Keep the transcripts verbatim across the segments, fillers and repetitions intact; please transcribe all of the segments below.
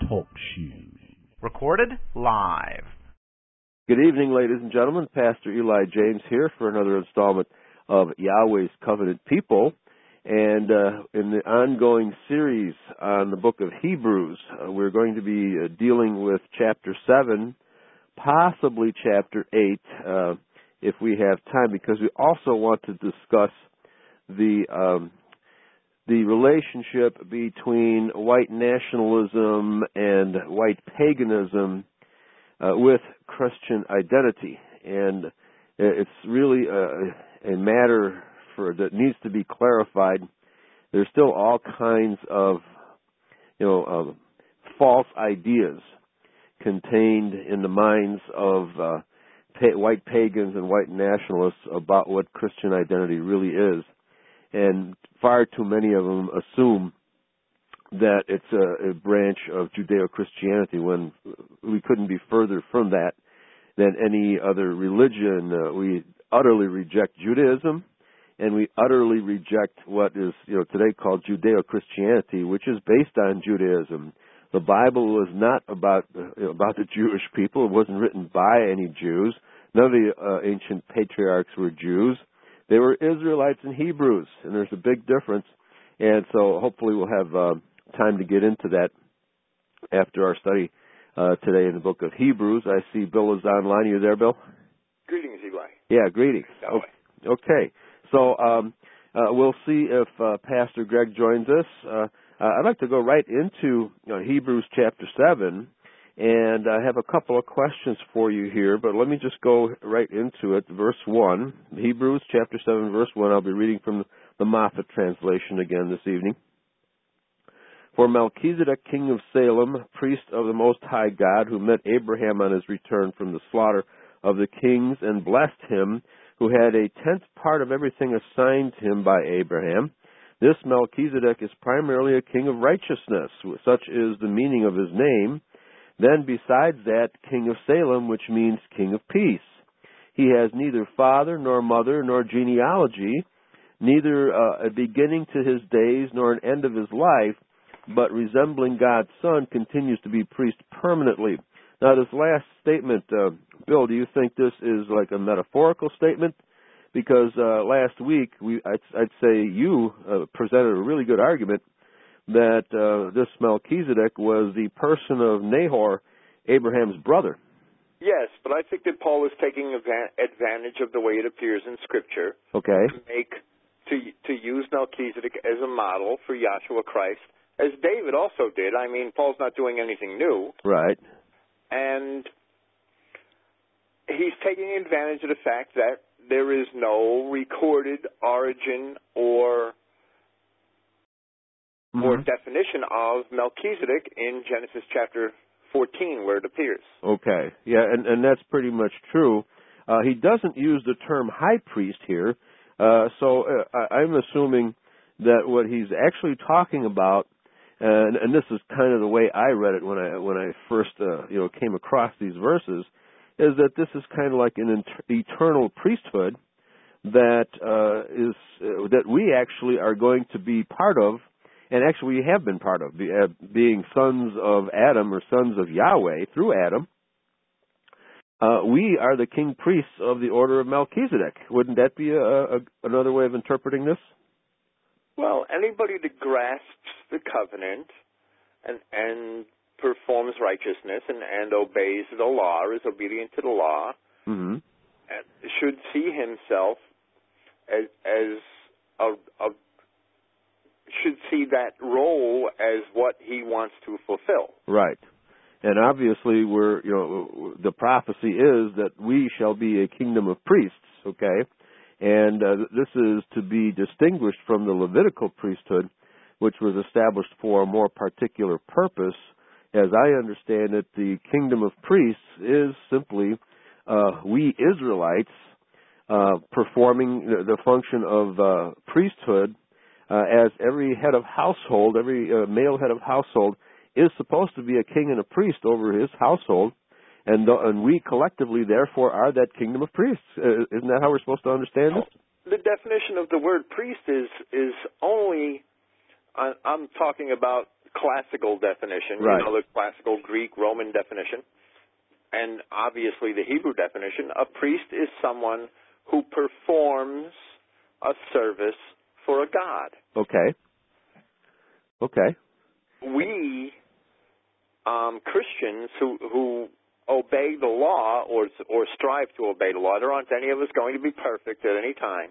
Talk Show. Recorded live. Good evening, ladies and gentlemen. Pastor Eli James here for another installment of Yahweh's Covenant People. And uh, in the ongoing series on the book of Hebrews, uh, we're going to be uh, dealing with chapter seven, possibly chapter eight, uh, if we have time, because we also want to discuss the um, the relationship between white nationalism and white paganism uh, with Christian identity. And it's really a, a matter for that needs to be clarified. There's still all kinds of, you know, of false ideas contained in the minds of uh, pa- white pagans and white nationalists about what Christian identity really is. And far too many of them assume that it's a, a branch of Judeo-Christianity when we couldn't be further from that than any other religion. Uh, we utterly reject Judaism, and we utterly reject what is, you know, today called Judeo-Christianity, which is based on Judaism. The Bible was not about uh, you know, about the Jewish people. It wasn't written by any Jews. None of the uh, ancient patriarchs were Jews. They were Israelites and Hebrews, and there's a big difference. And so hopefully we'll have uh, time to get into that after our study uh, today in the book of Hebrews. I see Bill is online. Are you there, Bill? Greetings, Eli. Yeah, greetings. Okay. okay. So um, uh, we'll see if uh, Pastor Greg joins us. Uh, uh, I'd like to go right into you know, Hebrews chapter seven, and I have a couple of questions for you here, but let me just go right into it. Verse one, Hebrews chapter seven, verse one. I'll be reading from the Moffat translation again this evening. For Melchizedek, king of Salem, priest of the Most High God, who met Abraham on his return from the slaughter of the kings and blessed him, who had a tenth part of everything assigned him by Abraham. This Melchizedek is primarily a king of righteousness, such is the meaning of his name. Then besides that, king of Salem, which means king of peace. He has neither father nor mother nor genealogy, neither uh, a beginning to his days nor an end of his life, but resembling God's Son continues to be priest permanently. Now, this last statement, uh, Bill, do you think this is like a metaphorical statement? Because uh, last week, we, I'd, I'd say you uh, presented a really good argument that uh, this Melchizedek was the person of Nahor, Abraham's brother. Yes, but I think that Paul is taking advantage of the way it appears in Scripture. Okay. To make to to use Melchizedek as a model for Yahshua Christ, as David also did. I mean, Paul's not doing anything new. Right. And he's taking advantage of the fact that there is no recorded origin or mm-hmm. or definition of Melchizedek in Genesis chapter fourteen, where it appears. Okay. Yeah, and, and that's pretty much true. Uh, he doesn't use the term high priest here, uh, so uh, I'm assuming that what he's actually talking about, and, and this is kind of the way I read it when I when I first uh, you know came across these verses, is that this is kind of like an inter- eternal priesthood that uh, is uh, that we actually are going to be part of, and actually we have been part of, be, uh, being sons of Adam or sons of Yahweh through Adam. Uh, we are the king priests of the order of Melchizedek. Wouldn't that be a, a, another way of interpreting this? Well, anybody that grasps the covenant and and performs righteousness and, and obeys the law, is obedient to the law, mm-hmm. and should see himself as, as a, a should see that role as what he wants to fulfill. Right. And obviously we're, you know, the prophecy is that we shall be a kingdom of priests, okay? And uh, this is to be distinguished from the Levitical priesthood, which was established for a more particular purpose. As I understand it, the kingdom of priests is simply uh, we Israelites uh, performing the function of uh, priesthood uh, as every head of household, every uh, male head of household is supposed to be a king and a priest over his household, and, the, and we collectively, therefore, are that kingdom of priests. Uh, isn't that how we're supposed to understand it? The definition of the word priest is is only, I, I'm talking about classical definition, right. you know, the classical Greek, Roman definition, and obviously the Hebrew definition, a priest is someone who performs a service for a god. Okay. Okay. We, um, Christians who who obey the law or or strive to obey the law, there aren't any of us going to be perfect at any time,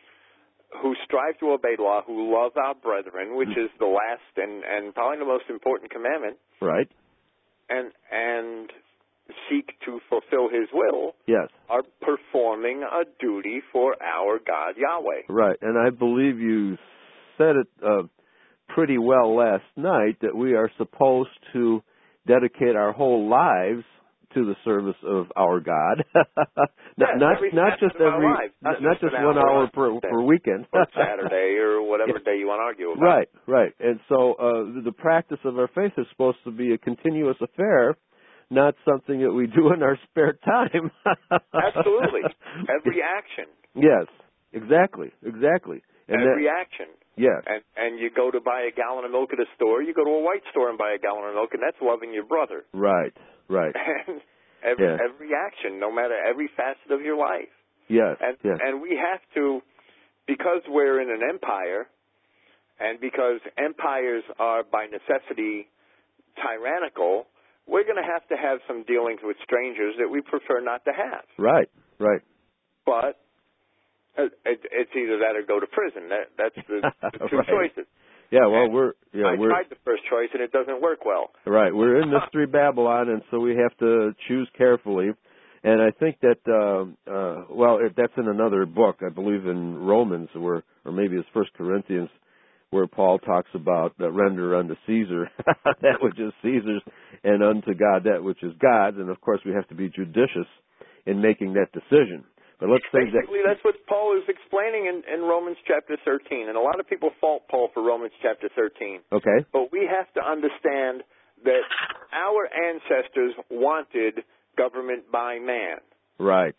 who strive to obey the law, who love our brethren, which is the last and, and probably the most important commandment. Right. And and seek to fulfill His will. Yes. Are performing a duty for our God Yahweh. Right. And I believe you said it uh, pretty well last night that we are supposed to dedicate our whole lives to the service of our God. not yes, not, every not just every life, not, not just, just one hour, hour per, per weekend. or Saturday or whatever day you want to argue about. Right, right. And so uh, the practice of our faith is supposed to be a continuous affair, not something that we do in our spare time. Absolutely. Every action. Yes, exactly, exactly. And Every that, action. Yes. And and you go to buy a gallon of milk at a store, you go to a white store and buy a gallon of milk, and that's loving your brother. Right, right. And every, yes. every action, no matter every facet of your life. Yes, and, yes. And we have to, because we're in an empire, and because empires are by necessity tyrannical, we're going to have to have some dealings with strangers that we prefer not to have. Right, right. But it, it's either that or go to prison. That, that's the, the two right. choices. Yeah, well, and we're yeah I we're tried the first choice and it doesn't work well. Right, we're in Mystery Babylon, and so we have to choose carefully. And I think that uh, uh, well, it, that's in another book, I believe, in Romans, where or maybe it's First Corinthians, where Paul talks about uh, render unto Caesar that which is Caesar's, and unto God that which is God's. And of course, we have to be judicious in making that decision. But let's say Basically, that, that's what Paul is explaining in, in Romans chapter thirteen. And a lot of people fault Paul for Romans chapter thirteen. Okay. But we have to understand that our ancestors wanted government by man. Right.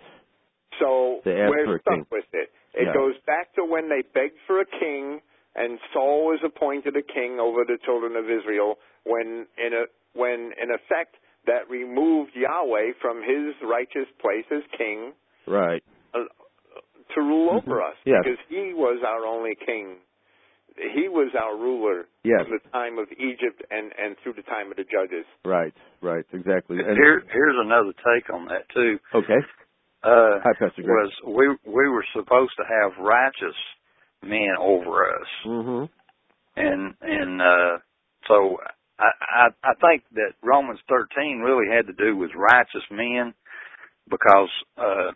So we're stuck king. with it. It yeah. goes back to when they begged for a king, and Saul was appointed a king over the children of Israel, when in a when in effect that removed Yahweh from His righteous place as king. Right. Uh, to rule mm-hmm. over us, yes. because He was our only king. He was our ruler yes. from the time of Egypt and, and through the time of the judges. Right, right, exactly. And Here, here's another take on that too. Okay. Uh, Hi, Pastor Greg. Was we we were supposed to have righteous men over us, mm-hmm. and and uh, so I, I I think that Romans thirteen really had to do with righteous men, because uh,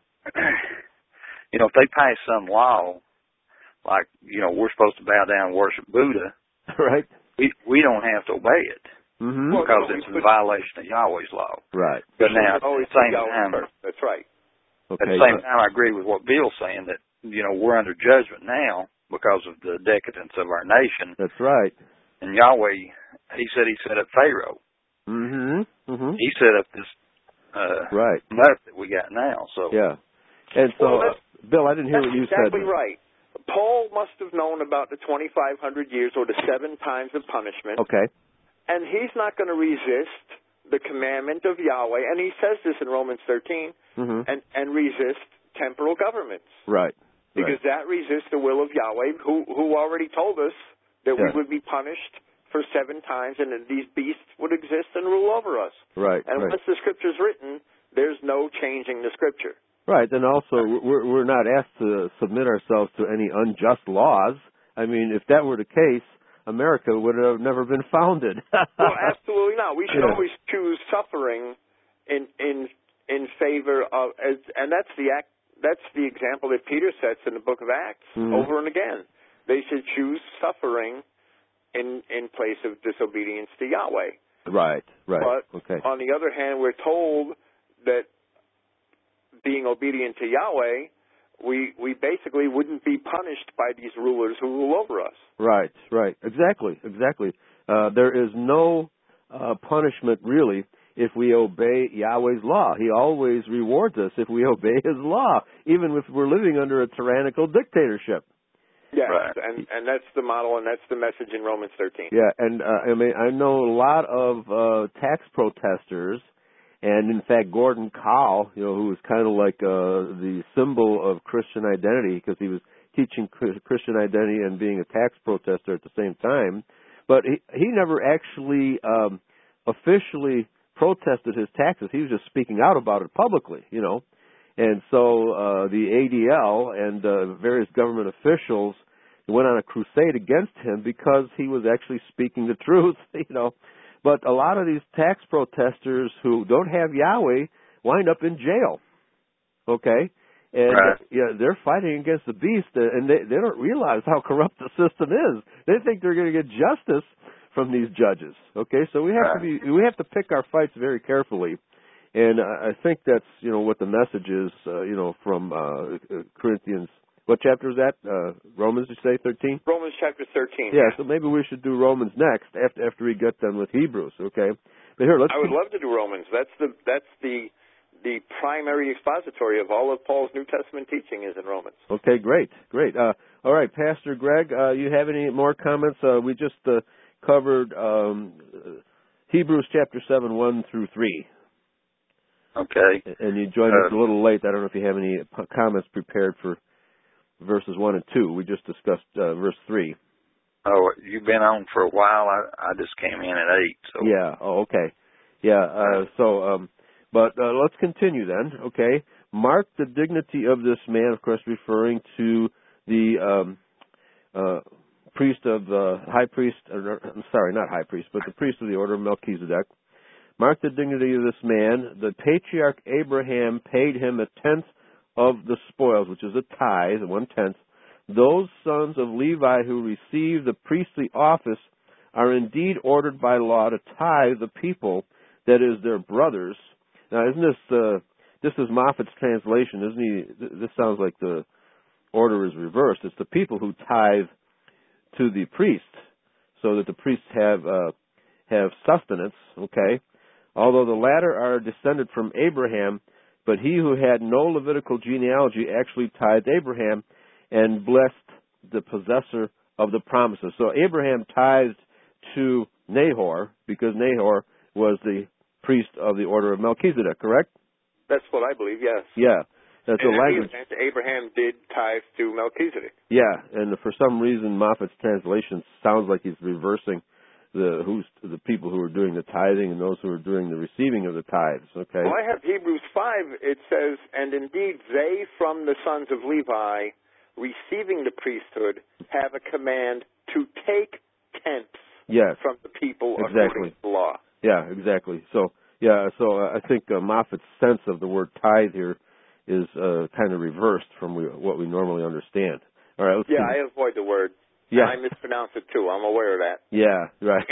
you know, if they pass some law, like, you know, we're supposed to bow down and worship Buddha, right? We we don't have to obey it, mm-hmm. because well, it's in violation of Yahweh's law. Right. But now, at always the same Yahweh time, first. That's right. Okay. At the same time, I agree with what Bill's saying, that, you know, we're under judgment now because of the decadence of our nation. That's right. And Yahweh, He said He set up Pharaoh. Mm-hmm. Mm-hmm. He set up this uh, right. nut that we got now. So yeah. And so, well, uh, Bill, I didn't hear what you exactly said. Exactly right. Paul must have known about the twenty-five hundred years or the seven times of punishment. Okay. And he's not going to resist the commandment of Yahweh, and he says this in Romans thirteen, mm-hmm. and, and resist temporal governments. Right. Because right. that resists the will of Yahweh, who, who already told us that yeah. we would be punished for seven times, and that these beasts would exist and rule over us. Right. And right. once the Scripture's written, there's no changing the Scripture. Right, and also we're we're not asked to submit ourselves to any unjust laws. I mean, if that were the case, America would have never been founded. Well, absolutely not. We should yeah. always choose suffering in in in favor of, as, and that's the act. That's the example that Peter sets in the book of Acts mm-hmm. over and again. They should choose suffering in in place of disobedience to Yahweh. Right, right. But okay. on the other hand, we're told that being obedient to Yahweh, we we basically wouldn't be punished by these rulers who rule over us. Right, right. Exactly, exactly. Uh, there is no uh, punishment, really, if we obey Yahweh's law. He always rewards us if we obey His law, even if we're living under a tyrannical dictatorship. Yes, right. and and that's the model, and that's the message in Romans thirteen. Yeah, and uh, I mean, I know a lot of uh, tax protesters, and in fact, Gordon Kahl, you know, who was kind of like uh, the symbol of Christian identity because he was teaching Christian identity and being a tax protester at the same time, but he he never actually um, officially protested his taxes. He was just speaking out about it publicly, you know. And so uh, the A D L and uh, various government officials went on a crusade against him because he was actually speaking the truth, you know. But a lot of these tax protesters who don't have Yahweh wind up in jail, okay? And right. uh, yeah, they're fighting against the beast, and they, they don't realize how corrupt the system is. They think they're going to get justice from these judges, okay? So we have right. to be we have to pick our fights very carefully. And I think that's, you know, what the message is, uh, you know, from uh, Corinthians. What chapter is that? Uh, Romans, you say, thirteen? Romans chapter thirteen. Yeah, yeah, so maybe we should do Romans next after after we get done with Hebrews, okay? But here, let's. I would love to do Romans. That's the that's the the primary expository of all of Paul's New Testament teaching is in Romans. Okay, great, great. Uh, all right, Pastor Greg, uh, you have any more comments? Uh, we just uh, covered um, Hebrews chapter seven, one through three. Okay. And you joined uh, us a little late. I don't know if you have any comments prepared for verses one and two. We just discussed uh, verse three. Oh, you've been on for a while. I, I just came in at eight. So. Yeah. Oh, okay. Yeah. Uh, so, um, but uh, let's continue then. Okay. Mark the dignity of this man, of course, referring to the um, uh, priest of the uh, high priest. Or, I'm sorry, not high priest, but the priest of the order of Melchizedek. Mark the dignity of this man. The patriarch Abraham paid him a tenth of the spoils, which is a tithe, one-tenth. Those sons of Levi who receive the priestly office are indeed ordered by law to tithe the people, that is, their brothers. Now, isn't this, uh, this is Moffat's translation, isn't he? This sounds like the order is reversed. It's the people who tithe to the priest, so that the priests have, uh, have sustenance, okay? Although the latter are descended from Abraham, but he who had no Levitical genealogy actually tithed Abraham and blessed the possessor of the promises. So Abraham tithed to Nahor because Nahor was the priest of the order of Melchizedek, correct? That's what I believe, yes. Yeah. That's and the language. Abraham did tithe to Melchizedek. Yeah, and for some reason Moffat's translation sounds like he's reversing the who's the people who are doing the tithing and those who are doing the receiving of the tithes, okay? Well, I have Hebrews five. It says, and indeed they from the sons of Levi receiving the priesthood have a command to take tenths yes, from the people exactly. according to the law. Yeah, exactly. So, yeah, so uh, I think uh, Moffat's sense of the word tithe here is uh, kind of reversed from we, what we normally understand. All right, let's yeah, see. I avoid the word. Yeah. I mispronounce it too. I'm aware of that. Yeah, right.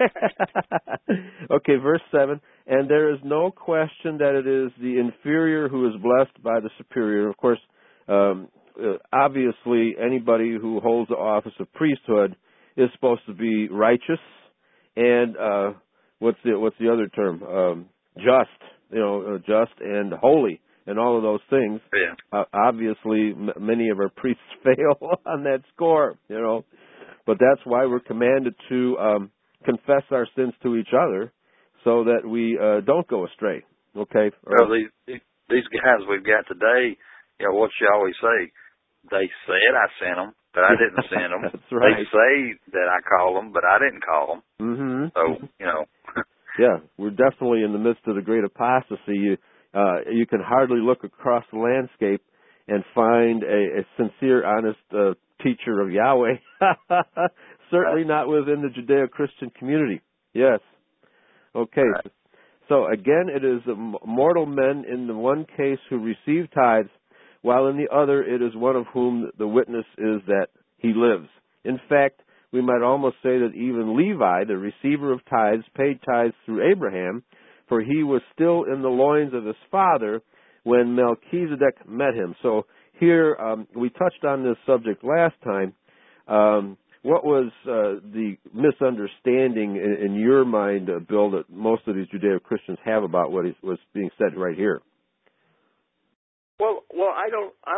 Okay. Okay, verse seven. And there is no question that it is the inferior who is blessed by the superior. Of course, um, uh, obviously, anybody who holds the office of priesthood is supposed to be righteous and uh, what's the what's the other term? Um, just, you know, uh, just and holy. And all of those things, yeah. uh, obviously, m- many of our priests fail on that score, you know. But that's why we're commanded to um, confess our sins to each other, so that we uh, don't go astray. Okay. Well, these these guys we've got today, you know, what you always say, they said I sent them, but I didn't send them. That's right. They say that I called them, but I didn't call them. Mm-hmm. So you know. Yeah, we're definitely in the midst of the great apostasy. You, Uh, you can hardly look across the landscape and find a, a sincere, honest uh, teacher of Yahweh. Certainly not within the Judeo-Christian community. Yes. Okay. Right. So again, it is mortal men in the one case who receive tithes, while in the other it is one of whom the witness is that he lives. In fact, we might almost say that even Levi, the receiver of tithes, paid tithes through Abraham, for he was still in the loins of his father when Melchizedek met him. So here, um, we touched on this subject last time. Um, what was uh, the misunderstanding in, in your mind, uh, Bill, that most of these Judeo-Christians have about what is what's being said right here? Well, well, I don't, I don't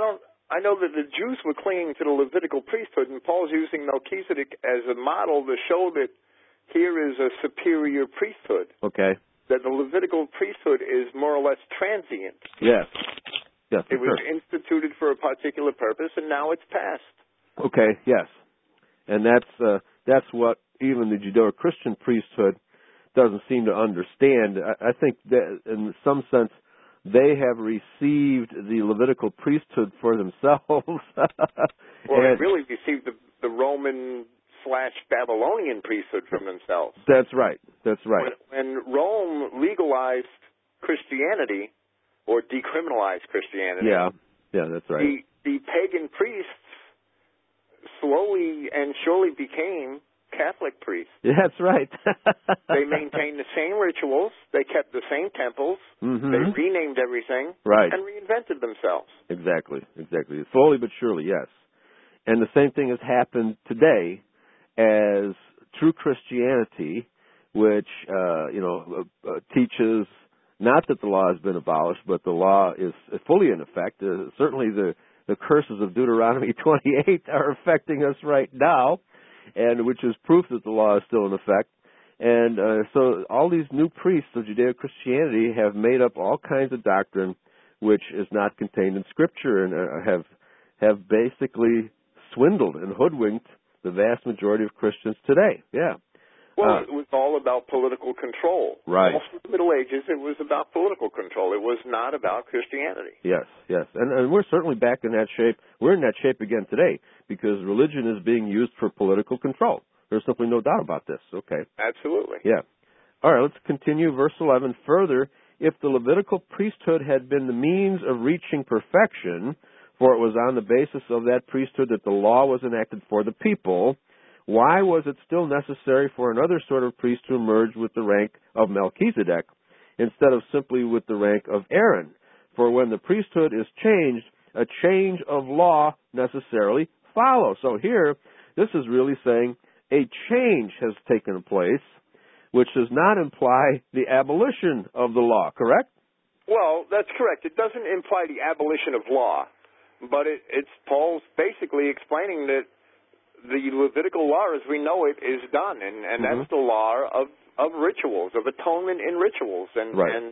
I know that the Jews were clinging to the Levitical priesthood, and Paul's using Melchizedek as a model to show that here is a superior priesthood. Okay. That the Levitical priesthood is more or less transient. Yes. Yes, it was sure. instituted for a particular purpose, and now it's past. Okay, yes. And that's uh, that's what even the Judeo-Christian priesthood doesn't seem to understand. I, I think that in some sense they have received the Levitical priesthood for themselves. Well, and they really received the, the Roman slash Babylonian priesthood from themselves. That's right. That's right. When, when Rome legalized Christianity, or decriminalized Christianity, yeah, yeah, that's right. The, the pagan priests slowly and surely became Catholic priests. That's right. They maintained the same rituals. They kept the same temples. Mm-hmm. They renamed everything. Right. And reinvented themselves. Exactly. Exactly. Slowly but surely, yes. And the same thing has happened today as true Christianity, which, uh, you know, uh, uh, teaches not that the law has been abolished, but the law is fully in effect. Uh, certainly the, the curses of Deuteronomy twenty-eight are affecting us right now, and which is proof that the law is still in effect. And uh, so all these new priests of Judeo-Christianity have made up all kinds of doctrine which is not contained in Scripture, and uh, have have basically swindled and hoodwinked the vast majority of Christians today. Yeah. Well, uh, it was all about political control. Right. All through the Middle Ages, it was about political control. It was not about Christianity. Yes, yes. And, and we're certainly back in that shape. We're in that shape again today because religion is being used for political control. There's simply no doubt about this. Okay. Absolutely. Yeah. All right, let's continue. Verse eleven. Further, if the Levitical priesthood had been the means of reaching perfection, for it was on the basis of that priesthood that the law was enacted for the people, why was it still necessary for another sort of priest to emerge with the rank of Melchizedek instead of simply with the rank of Aaron? For when the priesthood is changed, a change of law necessarily follows. So here, this is really saying a change has taken place, which does not imply the abolition of the law, correct? Well, that's correct. It doesn't imply the abolition of law, but it, it's Paul's basically explaining that the Levitical law, as we know it, is done, and, and mm-hmm. that's the law of, of rituals, of atonement in rituals, and, right. and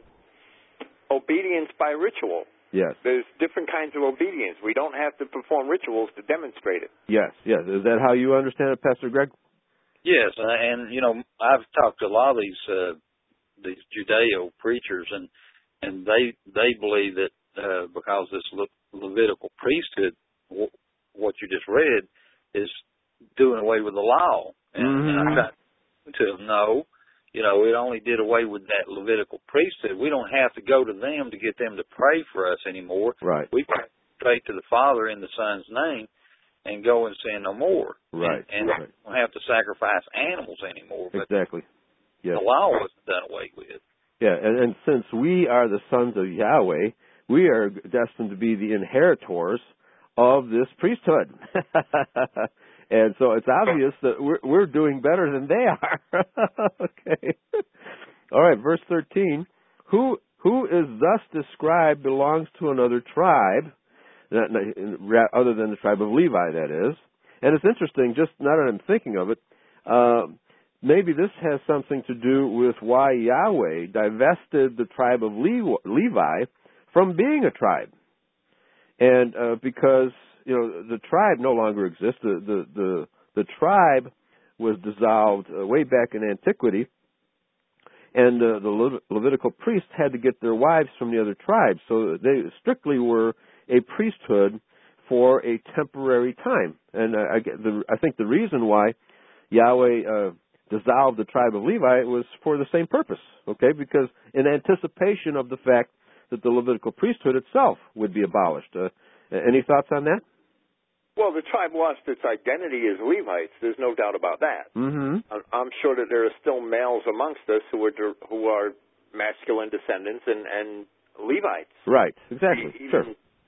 obedience by ritual. Yes. There's different kinds of obedience. We don't have to perform rituals to demonstrate it. Yes, yes. Is that how you understand it, Pastor Greg? Yes, uh, and, you know, I've talked to a lot of these uh, these Judeo preachers, and and they they believe that uh, because this Le- Levitical priesthood, w- what you just read, is doing away with the law. And, mm-hmm. and I got to them, no, you know, it only did away with that Levitical priesthood. We don't have to go to them to get them to pray for us anymore. Right. We pray straight to the Father in the Son's name and go and sin no more. Right. And, and right. we don't have to sacrifice animals anymore. But exactly. Yes. The law wasn't done away with. Yeah, and, and since we are the sons of Yahweh, we are destined to be the inheritors of this priesthood. And so it's obvious that we're, we're doing better than they are. Okay. All right, verse thirteen. Who who is thus described belongs to another tribe, other than the tribe of Levi, that is. And it's interesting, just now that I'm thinking of it, uh, maybe this has something to do with why Yahweh divested the tribe of Levi from being a tribe. And uh, because, you know, the tribe no longer exists. The the the, the tribe was dissolved uh, way back in antiquity, and uh, the Le- Levitical priests had to get their wives from the other tribes. So they strictly were a priesthood for a temporary time. And I, I, the, I think the reason why Yahweh uh, dissolved the tribe of Levi was for the same purpose, okay? Because in anticipation of the fact that the Levitical priesthood itself would be abolished. Uh, any thoughts on that? Well, the tribe lost its identity as Levites. There's no doubt about that. Mm-hmm. I'm sure that there are still males amongst us who are who are masculine descendants and, and Levites. Right. Exactly. Even, sure.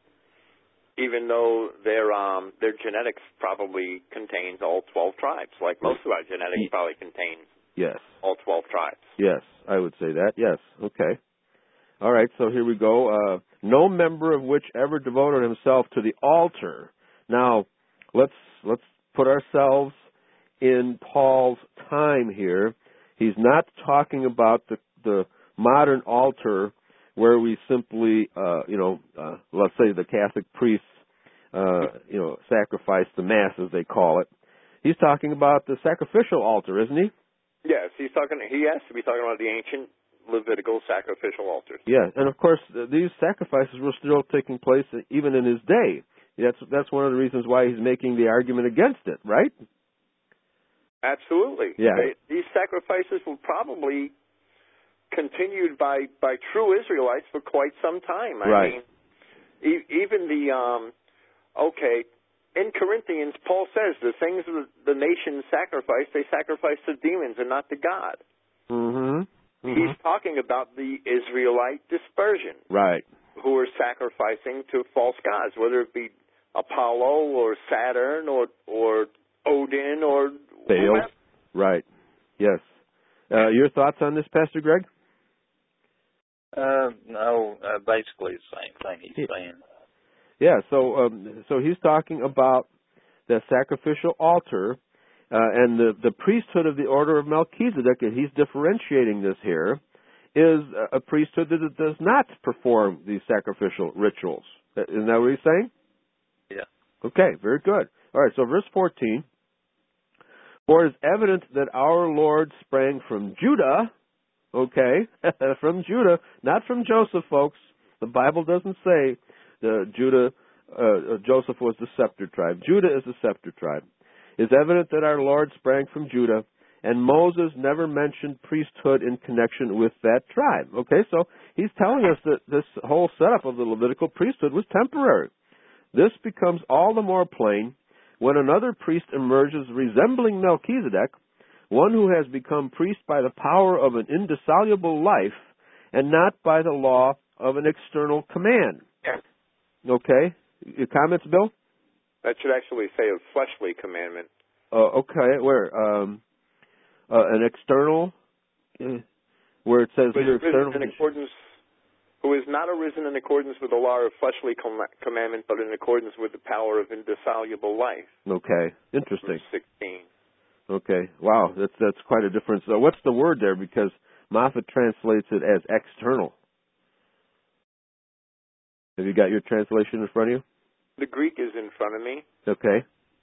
Even though their um, their genetics probably contains all twelve tribes, like most of our genetics probably contains yes. all twelve tribes. Yes, I would say that. Yes. Okay. All right. So here we go. Uh, no member of which ever devoted himself to the altar. Now, let's let's put ourselves in Paul's time here. He's not talking about the the modern altar where we simply, uh, you know, uh, let's say the Catholic priests, uh, you know, sacrifice the Mass, as they call it. He's talking about the sacrificial altar, isn't he? Yes, he's talking. He has to be talking about the ancient Levitical sacrificial altars. Yeah, and of course, these sacrifices were still taking place even in his day. That's that's one of the reasons why he's making the argument against it, right? Absolutely. Yeah. They, these sacrifices were probably continued by, by true Israelites for quite some time. I right. mean, e- even the, um, okay, in Corinthians, Paul says the things that the nations sacrifice, they sacrifice to demons and not to God. Mm-hmm. Mm-hmm. He's talking about the Israelite dispersion. Right. Who are sacrificing to false gods, whether it be Apollo or Saturn or or Odin or Baal. whomever. Right. Yes. Uh, your thoughts on this, Pastor Greg? Uh, no, uh, basically the same thing he's yeah. saying. Yeah. So, um, so he's talking about the sacrificial altar uh, and the the priesthood of the order of Melchizedek, and he's differentiating this here. Is a priesthood that does not perform these sacrificial rituals. Isn't that what he's saying? Yeah. Okay, very good. All right, so verse fourteen. For it is evident that our Lord sprang from Judah, okay, from Judah, not from Joseph, folks. The Bible doesn't say the Judah, uh, Joseph was the scepter tribe. Judah is the scepter tribe. It is evident that our Lord sprang from Judah, and Moses never mentioned priesthood in connection with that tribe. Okay, so he's telling us that this whole setup of the Levitical priesthood was temporary. This becomes all the more plain when another priest emerges resembling Melchizedek, one who has become priest by the power of an indissoluble life and not by the law of an external command. Okay, your comments, Bill? That should actually say a fleshly commandment. Uh, okay, where? Um, Uh, an external, uh, where it says here external. In accordance, who is not arisen in accordance with the law of fleshly com- commandment, but in accordance with the power of indissoluble life. Okay, interesting. Verse sixteen. Okay, wow, that's that's quite a difference. Uh, what's the word there? Because Moffat translates it as external. Have you got your translation in front of you? The Greek is in front of me. Okay.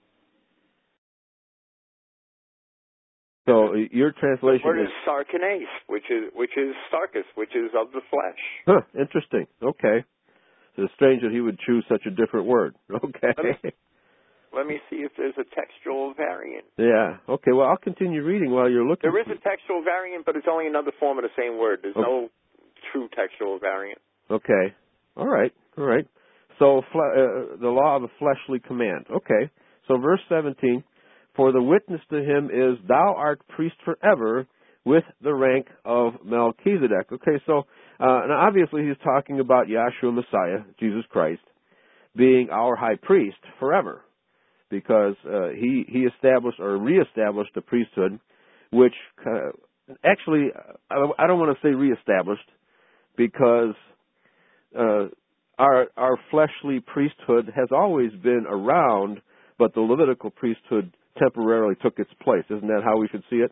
So your translation the word is, is sarkanes, which is which is sarkis, which is of the flesh. Huh, interesting. Okay. It's strange that he would choose such a different word. Okay. Let me, let me see if there's a textual variant. Yeah. Okay, well, I'll continue reading while you're looking. There is a textual variant, but it's only another form of the same word. There's okay. no true textual variant. Okay. All right. All right. So uh, the law of a fleshly command. Okay. So verse seventeen. For the witness to him is, thou art priest forever with the rank of Melchizedek. Okay, so uh, now obviously he's talking about Yahshua Messiah, Jesus Christ, being our high priest forever, because uh, he he established or reestablished the priesthood, which uh, actually I don't want to say reestablished, because uh, our our fleshly priesthood has always been around, but the Levitical priesthood temporarily took its place. Isn't that how we should see it?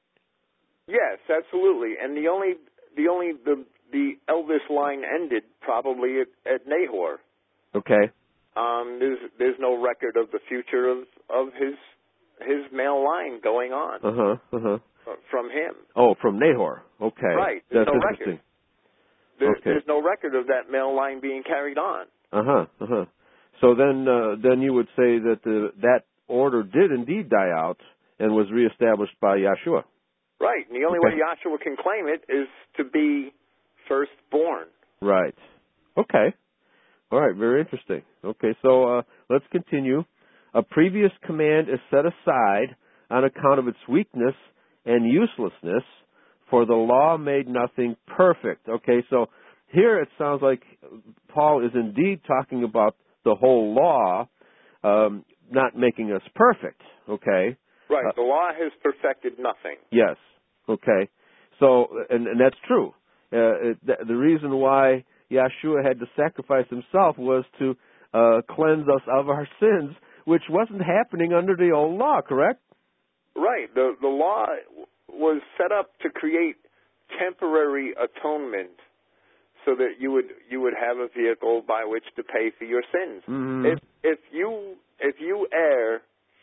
Yes, absolutely. And the only the only the the eldest line ended probably at, at Nahor. Okay. Um, there's there's no record of the future of of his his male line going on. Uh huh. Uh huh. From him. Oh, from Nahor. Okay. Right. There's That's no interesting. record. There, okay. There's no record of that male line being carried on. Uh huh. Uh huh. So then, uh, then you would say that the that order did indeed die out and was reestablished by Yahshua. Right. And the only okay. way Yahshua can claim it is to be firstborn. Right. Okay. All right. Very interesting. Okay. So uh, let's continue. A previous command is set aside on account of its weakness and uselessness, for the law made nothing perfect. Okay. So here it sounds like Paul is indeed talking about the whole law, um, not making us perfect, okay? Right. Uh, the law has perfected nothing. Yes. Okay. So, and, and that's true. Uh, it, the, the reason why Yeshua had to sacrifice himself was to uh, cleanse us of our sins, which wasn't happening under the old law, correct? Right. The the law was set up to create temporary atonement, so that you would you would have a vehicle by which to pay for your sins. Mm-hmm. If if you if you err,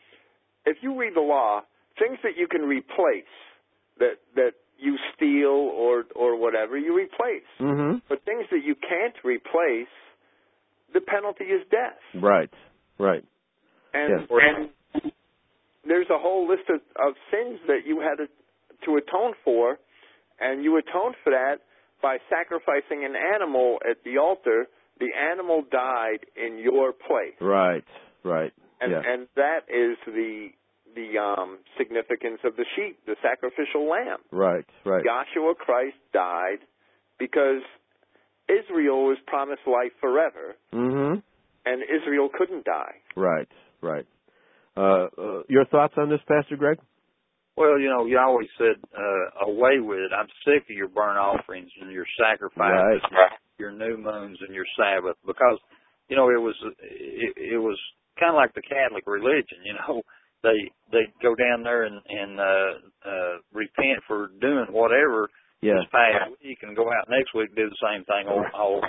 if you read the law, things that you can replace, that that you steal or or whatever, you replace. Mm-hmm. But things that you can't replace, the penalty is death. Right. Right. And yes. and there's a whole list of, of sins that you had to, to atone for, and you atoned for that by sacrificing an animal at the altar. The animal died in your place. Right, right. And yeah. and that is the the um, significance of the sheep, the sacrificial lamb. Right, right. Yahshua Christ died because Israel was promised life forever, mm-hmm. and Israel couldn't die. Right, right. Uh, uh, your thoughts on this, Pastor Greg? Well, you know, you always said, uh, away with it. I'm sick of your burnt offerings and your sacrifices, right. your new moons and your Sabbath, because, you know, it was, it, it was kind of like the Catholic religion, you know. They, they go down there and, and, uh, uh, repent for doing whatever yeah. this past week and go out next week and do the same thing all, all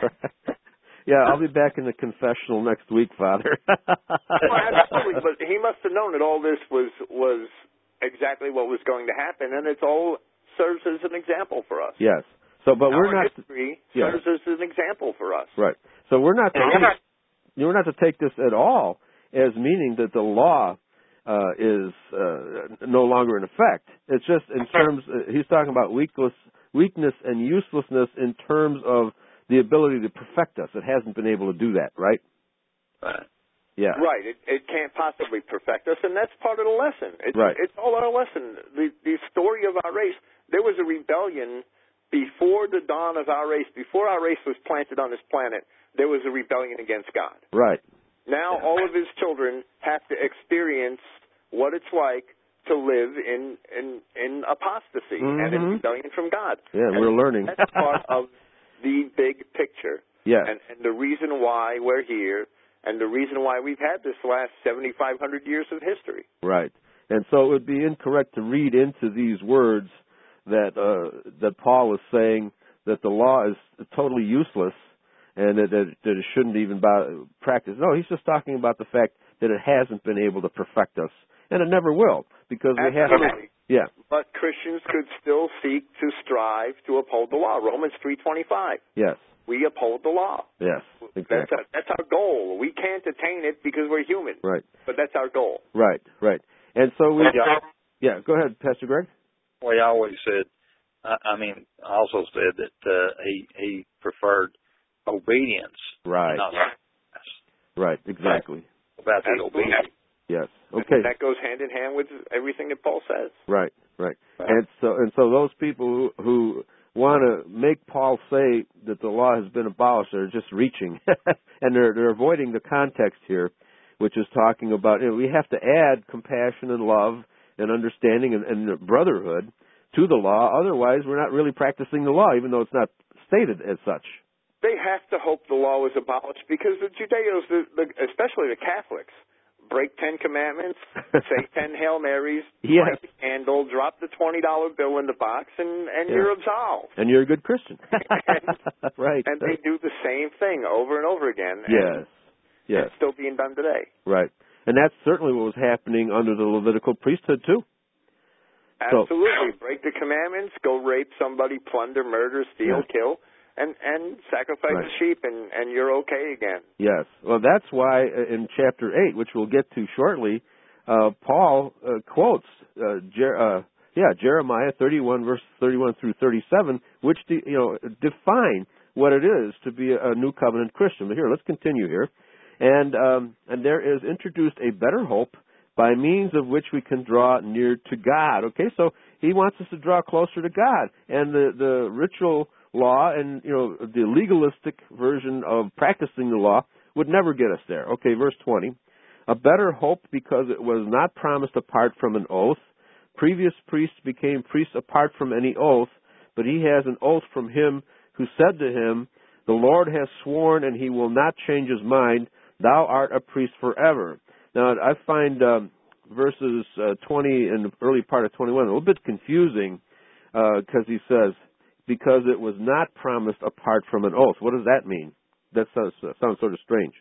Yeah, I'll be back in the confessional next week, Father. Well, absolutely, but he must have known that all this was, was exactly what was going to happen, and it all serves as an example for us. Yes. So, but Our we're not history yeah. serves as an example for us. Right. So we're not to And take, we're not to take this at all as meaning that the law uh, is uh, no longer in effect. It's just in terms. Uh, he's talking about weakness, weakness and uselessness in terms of the ability to perfect us. It hasn't been able to do that. Right. Right. Yeah. Right. It, it can't possibly perfect us, and that's part of the lesson. It's, right. It's all our lesson. The, the story of our race, there was a rebellion before the dawn of our race, before our race was planted on this planet, there was a rebellion against God. Right. Now all of his children have to experience what it's like to live in, in, in apostasy mm-hmm. and in rebellion from God. Yeah, and we're learning. That's part of the big picture. Yes. And, and the reason why we're here, and the reason why we've had this last seventy-five hundred years of history. Right. And so it would be incorrect to read into these words that uh, that Paul is saying that the law is totally useless and that, that, that it shouldn't even be practiced. No, he's just talking about the fact that it hasn't been able to perfect us, and it never will, because we Absolutely. have to. Yeah. But Christians could still seek to strive to uphold the law. Romans three twenty-five. Yes. We uphold the law. Yes, exactly. That's our, that's our goal. We can't attain it because we're human. Right. But that's our goal. Right, right. And so we... Yeah. Yeah, go ahead, Pastor Greg. Well, he always said, I, I mean, also said that uh, he, he preferred obedience. Right. Not right, exactly. About the Absolutely. obedience. Yes. Okay. And that goes hand in hand with everything that Paul says. Right, right. Right. And so and so those people who, who want to make Paul say that the law has been abolished are just reaching. And they're they're avoiding the context here, which is talking about, you know, we have to add compassion and love and understanding and, and brotherhood to the law. Otherwise, we're not really practicing the law, even though it's not stated as such. They have to hope the law was abolished because the Judeos, the, the, especially the Catholics, break Ten Commandments, say ten Hail Marys, yes. light the candle, drop the twenty dollar bill in the box, and, and yeah. you're absolved. And you're a good Christian. and, right. And they do the same thing over and over again. Yes. And yes. It's still being done today. Right. And that's certainly what was happening under the Levitical priesthood, too. Absolutely. So, break the commandments, go rape somebody, plunder, murder, steal, yeah. kill, and, and sacrifice right. a sheep, and, and you're okay again. Yes. Well, that's why in chapter eight, which we'll get to shortly, uh, Paul uh, quotes uh, Jer- uh, yeah, Jeremiah thirty-one, verse thirty-one through thirty-seven, which de- you know define what it is to be a new covenant Christian. But here, let's continue here. And um, and there is introduced a better hope by means of which we can draw near to God. Okay, so he wants us to draw closer to God. And the, the ritual law and, you know, the legalistic version of practicing the law would never get us there. Okay, verse twenty. A better hope because it was not promised apart from an oath. Previous priests became priests apart from any oath, but he has an oath from him who said to him, The Lord has sworn, and he will not change his mind. Thou art a priest forever. Now, I find um, verses uh, twenty and the early part of twenty-one a little bit confusing because uh, he says, because it was not promised apart from an oath. What does that mean? That sounds, uh, sounds sort of strange.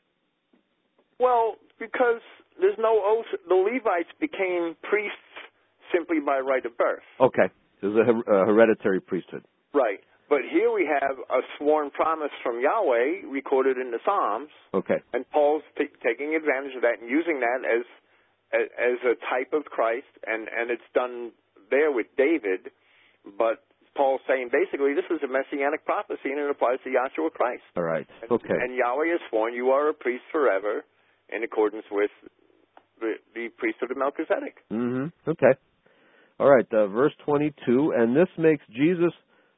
Well, because there's no oath. The Levites became priests simply by right of birth. Okay. There's a, her- a hereditary priesthood. Right. But here we have a sworn promise from Yahweh recorded in the Psalms. Okay. And Paul's t- taking advantage of that and using that as, as as a type of Christ, and, and it's done there with David. But Paul's saying basically this is a messianic prophecy and it applies to Yahshua Christ. All right. And, Okay. and Yahweh has sworn you are a priest forever in accordance with the, the priesthood of Melchizedek. Mm-hmm. Okay. All right. Uh, verse twenty-two, and this makes Jesus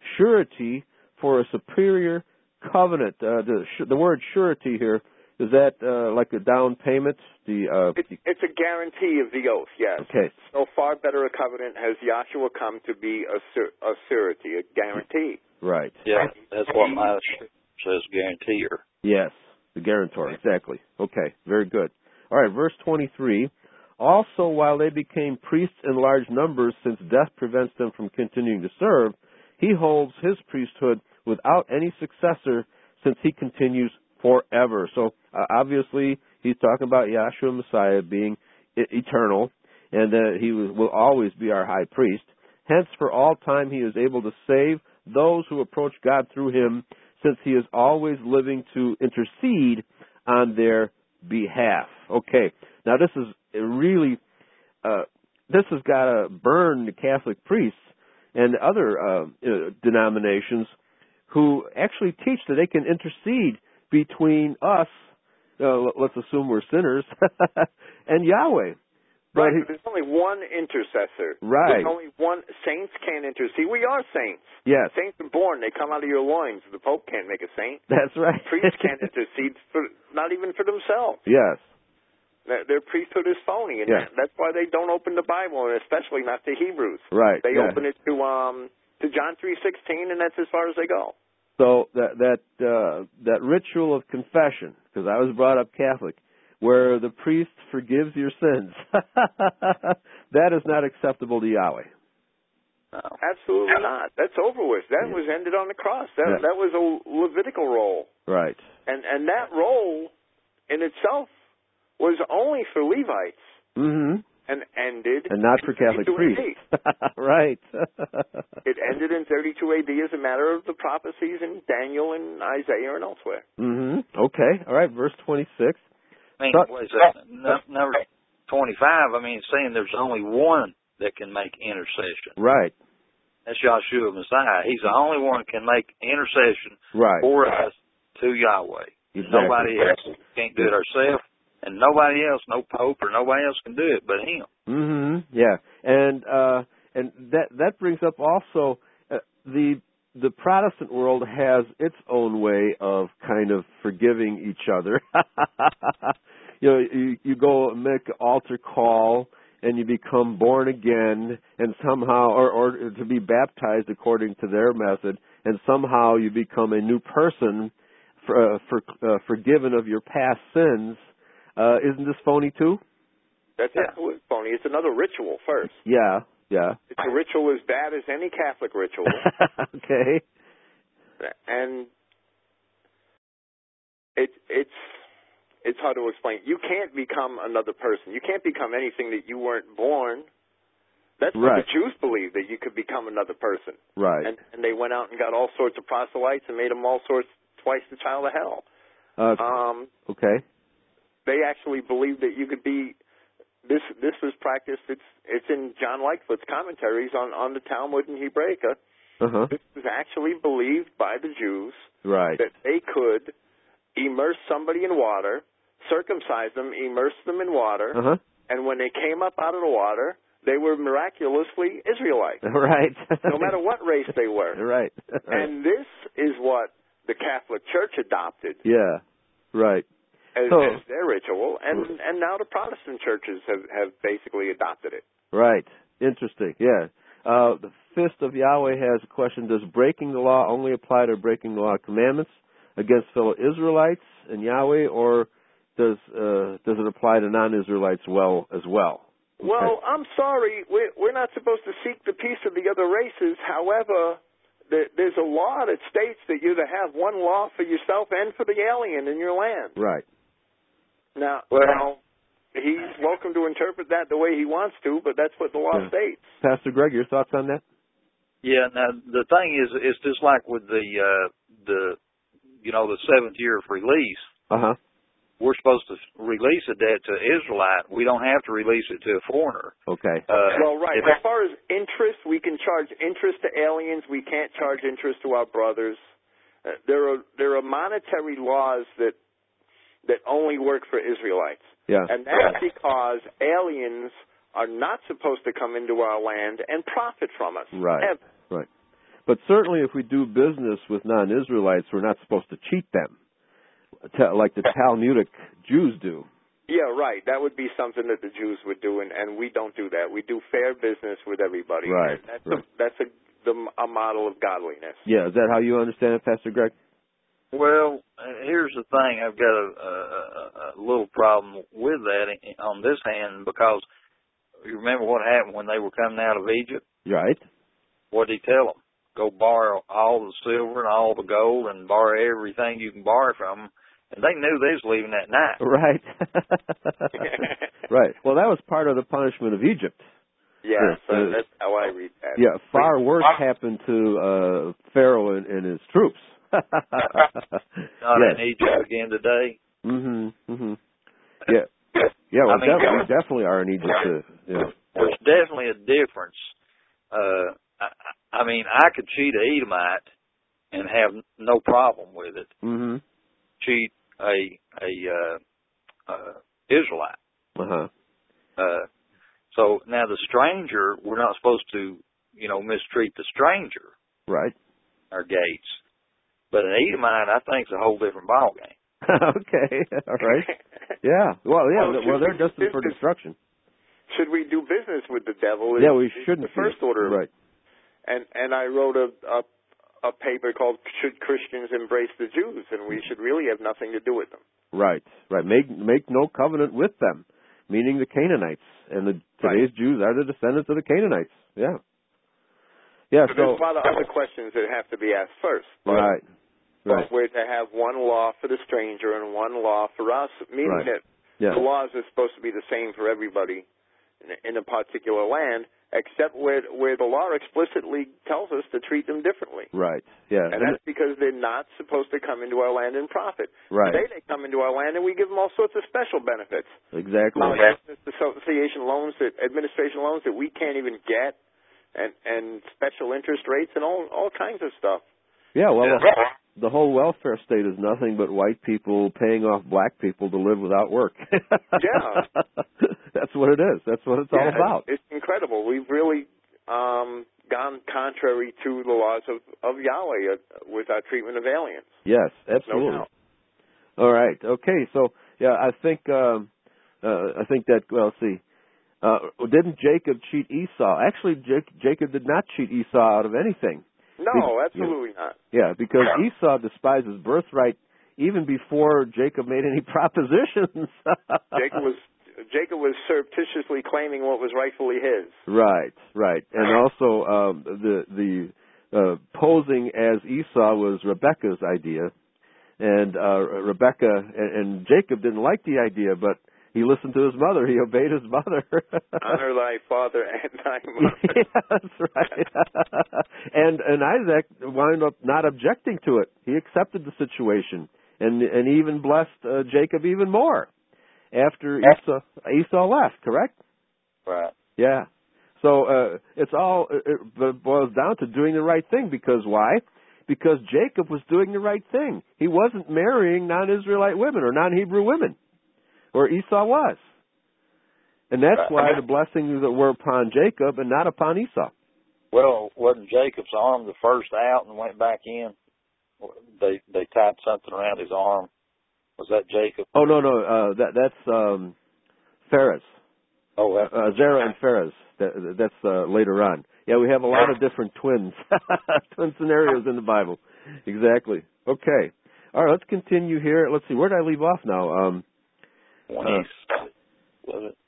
surety for a superior covenant. Uh, the, the word surety here, is that uh, like a down payment? The uh, It, it's a guarantee of the oath, yes. Okay. So far better a covenant has Yahshua come to be a, sur- a surety, a guarantee. Right. Yeah, that's what my says, guaranteer. Yes, the guarantor, exactly. Okay, very good. All right, verse twenty-three. Also, while they became priests in large numbers, since death prevents them from continuing to serve, he holds his priesthood without any successor, since he continues forever. So, uh, obviously, he's talking about Yahshua Messiah being e- eternal, and that he will, will always be our high priest. Hence, for all time, he is able to save those who approach God through him, since he is always living to intercede on their behalf. Okay, now this is really, uh, this has got to burn the Catholic priests and other uh, uh, denominations who actually teach that they can intercede between us, uh, let's assume we're sinners, and Yahweh. But Right, he, but there's only one intercessor. Right. There's only one. Saints can't intercede. We are saints. yes, Saints are born. They come out of your loins. The Pope can't make a saint. that's right. Priests can't intercede, for, not even for themselves. Yes, Their, their priesthood is phony, and Yeah. that's why they don't open the Bible, and especially not to Hebrews. right. They yeah. open it to um to John three sixteen, and that's as far as they go. So that that uh, that ritual of confession, because I was brought up Catholic, where the priest forgives your sins, that is not acceptable to Yahweh. No. Absolutely not. That's over with. That Yeah. was ended on the cross. That Yeah. that was a Levitical role, Right. and and that role in itself was only for Levites, Mm-hmm. and ended And not in for Catholic thirty-two A D. priests. Right. It ended in thirty-two A D as a matter of the prophecies in Daniel and Isaiah and elsewhere. Mm-hmm. Okay. All right. Verse twenty-six. I mean, So- what is that? No- Number twenty-five, I mean, it's saying there's only one that can make intercession. Right. That's Yahshua Messiah. He's the only one that can make intercession Right. for us to Yahweh. Exactly. Nobody else can't do it ourselves, and nobody else, no pope or nobody else can do it but him. Mm-hmm. Yeah. And uh, and that that brings up also uh, the the Protestant world has its own way of kind of forgiving each other. you know, you, you go make an altar call and you become born again, and somehow, or, or to be baptized according to their method, and somehow you become a new person, for, uh, for uh, forgiven of your past sins. Uh, isn't this phony too? That's Yeah. absolutely phony. It's another ritual first. Yeah. Yeah. It's a ritual as bad as any Catholic ritual. Okay. And it, it's it's hard to explain. You can't become another person. You can't become anything that you weren't born. That's what Right. the Jews believed, that you could become another person. Right. And, and they went out and got all sorts of proselytes and made them all sorts, twice the child of hell. Uh, Um, okay. they actually believed that you could be. This this was practiced. It's it's in John Lightfoot's commentaries on, on the Talmud and Hebraica. Uh-huh. This was actually believed by the Jews Right. that they could immerse somebody in water, circumcise them, immerse them in water, Uh-huh. and when they came up out of the water, they were miraculously Israelites, Right. no matter what race they were. Right. And this is what the Catholic Church adopted yeah. Right. as, So- as their ritual, and, and now the Protestant churches have, have basically adopted it. Right. Interesting. Yeah. Uh, the Fist of Yahweh has a question: does breaking the law only apply to breaking the law commandments? against fellow Israelites and Yahweh, or does uh, does it apply to non-Israelites well as well? Well, okay. I'm sorry, we're, we're not supposed to seek the peace of the other races. However, there, there's a law that states that you're to have one law for yourself and for the alien in your land. Right. Now, well, he's welcome to interpret that the way he wants to, but that's what the law yeah. states. Pastor Greg, your thoughts on that? Yeah. Now the thing is, it's just like with the uh, the you know the seventh year of release. Uh huh. We're supposed to release a debt to Israelite. We don't have to release it to a foreigner. Okay. Uh, well, right. As far as interest, we can charge interest to aliens. We can't charge interest to our brothers. Uh, there are there are monetary laws that that only work for Israelites. Yeah. And that's because aliens are not supposed to come into our land and profit from us. Right. Ever. Right. But certainly, if we do business with non-Israelites, we're not supposed to cheat them, like the Talmudic Jews do. Yeah, right. That would be something that the Jews would do, and, and we don't do that. We do fair business with everybody. Right. That's right. a, that's a, the, a model of godliness. Yeah. Is that how you understand it, Pastor Greg? Well, here's the thing. I've got a, a, a little problem with that on this hand, because you remember what happened when they were coming out of Egypt? Right. What did he tell them? Go borrow all the silver and all the gold and borrow everything you can borrow from them. And they knew they was leaving that night. Right. Right. Well, that was part of the punishment of Egypt. Yeah, yeah so uh, that's how I read that. Yeah, far worse happened to uh, Pharaoh and, and his troops. Not yes. in Egypt again today. Mm-hmm. Mm-hmm. Yeah. Yeah. Well, I mean, def- we definitely are in Egypt. Too. Yeah. There's definitely a difference. Uh, I, I mean, I could cheat an Edomite and have no problem with it. Mm-hmm. Cheat a a uh, uh, Israelite. Uh-huh. Uh So now the stranger, we're not supposed to, you know, mistreat the stranger. Right. Our gates. But an Edomite, I think, is a whole different ballgame. Okay. All right. Yeah. Well, yeah. Well, well they're destined for destruction. Should we do business with the devil? Yeah, we shouldn't. The first order. Right. And and I wrote a, a a paper called "Should Christians Embrace the Jews?" And we should really have nothing to do with them. Right. Right. Make make no covenant with them, meaning the Canaanites. And the today's right. Jews are the descendants of the Canaanites. Yeah. Yeah. So, so there's a lot of other questions that have to be asked first. Right. Right. We're to have one law for the stranger and one law for us, meaning right. that yeah. the laws are supposed to be the same for everybody in, in a particular land, except where where the law explicitly tells us to treat them differently. Right. Yeah. And, and that's because they're not supposed to come into our land and profit. Right. Today they come into our land and we give them all sorts of special benefits. Exactly. Like association loans, that administration loans that we can't even get, and and special interest rates and all all kinds of stuff. Yeah. Well. Yeah. The whole welfare state is nothing but white people paying off black people to live without work. Yeah. That's what it is. That's what it's yeah, all about. It's, it's incredible. We've really um, gone contrary to the laws of, of Yahweh uh, with our treatment of aliens. Yes, absolutely. No doubt. All right. Okay. So, yeah, I think um, uh, I think that, well, let's see. Uh, didn't Jacob cheat Esau? Actually, J- Jacob did not cheat Esau out of anything. No, absolutely yeah. not. Yeah, because Esau despised his birthright even before Jacob made any propositions. Jacob was Jacob was surreptitiously claiming what was rightfully his. Right, right, and also um, the the uh, posing as Esau was Rebekah's idea, and uh, Rebekah and, and Jacob didn't like the idea, but he listened to his mother. He obeyed his mother. Honor thy father and thy mother. Yeah, that's right. and and Isaac wound up not objecting to it. He accepted the situation, and and even blessed uh, Jacob even more after Esau Esau left. Correct? Right. Yeah. So uh, it's all it boils down to doing the right thing. Because why? Because Jacob was doing the right thing. He wasn't marrying non-Israelite women or non-Hebrew women. Or Esau was. And that's why the blessings were upon Jacob and not upon Esau. Well, wasn't Jacob's arm the first out and went back in? They they tied something around his arm. Was that Jacob? Oh, no, no. Uh, that That's um, Pharez. Oh, that, uh, Zerah and Pharez. That, that's uh, later on. Yeah, we have a lot of different twins. Twin scenarios in the Bible. Exactly. Okay. All right, let's continue here. Let's see, where did I leave off now? Um, twenty, uh, was it?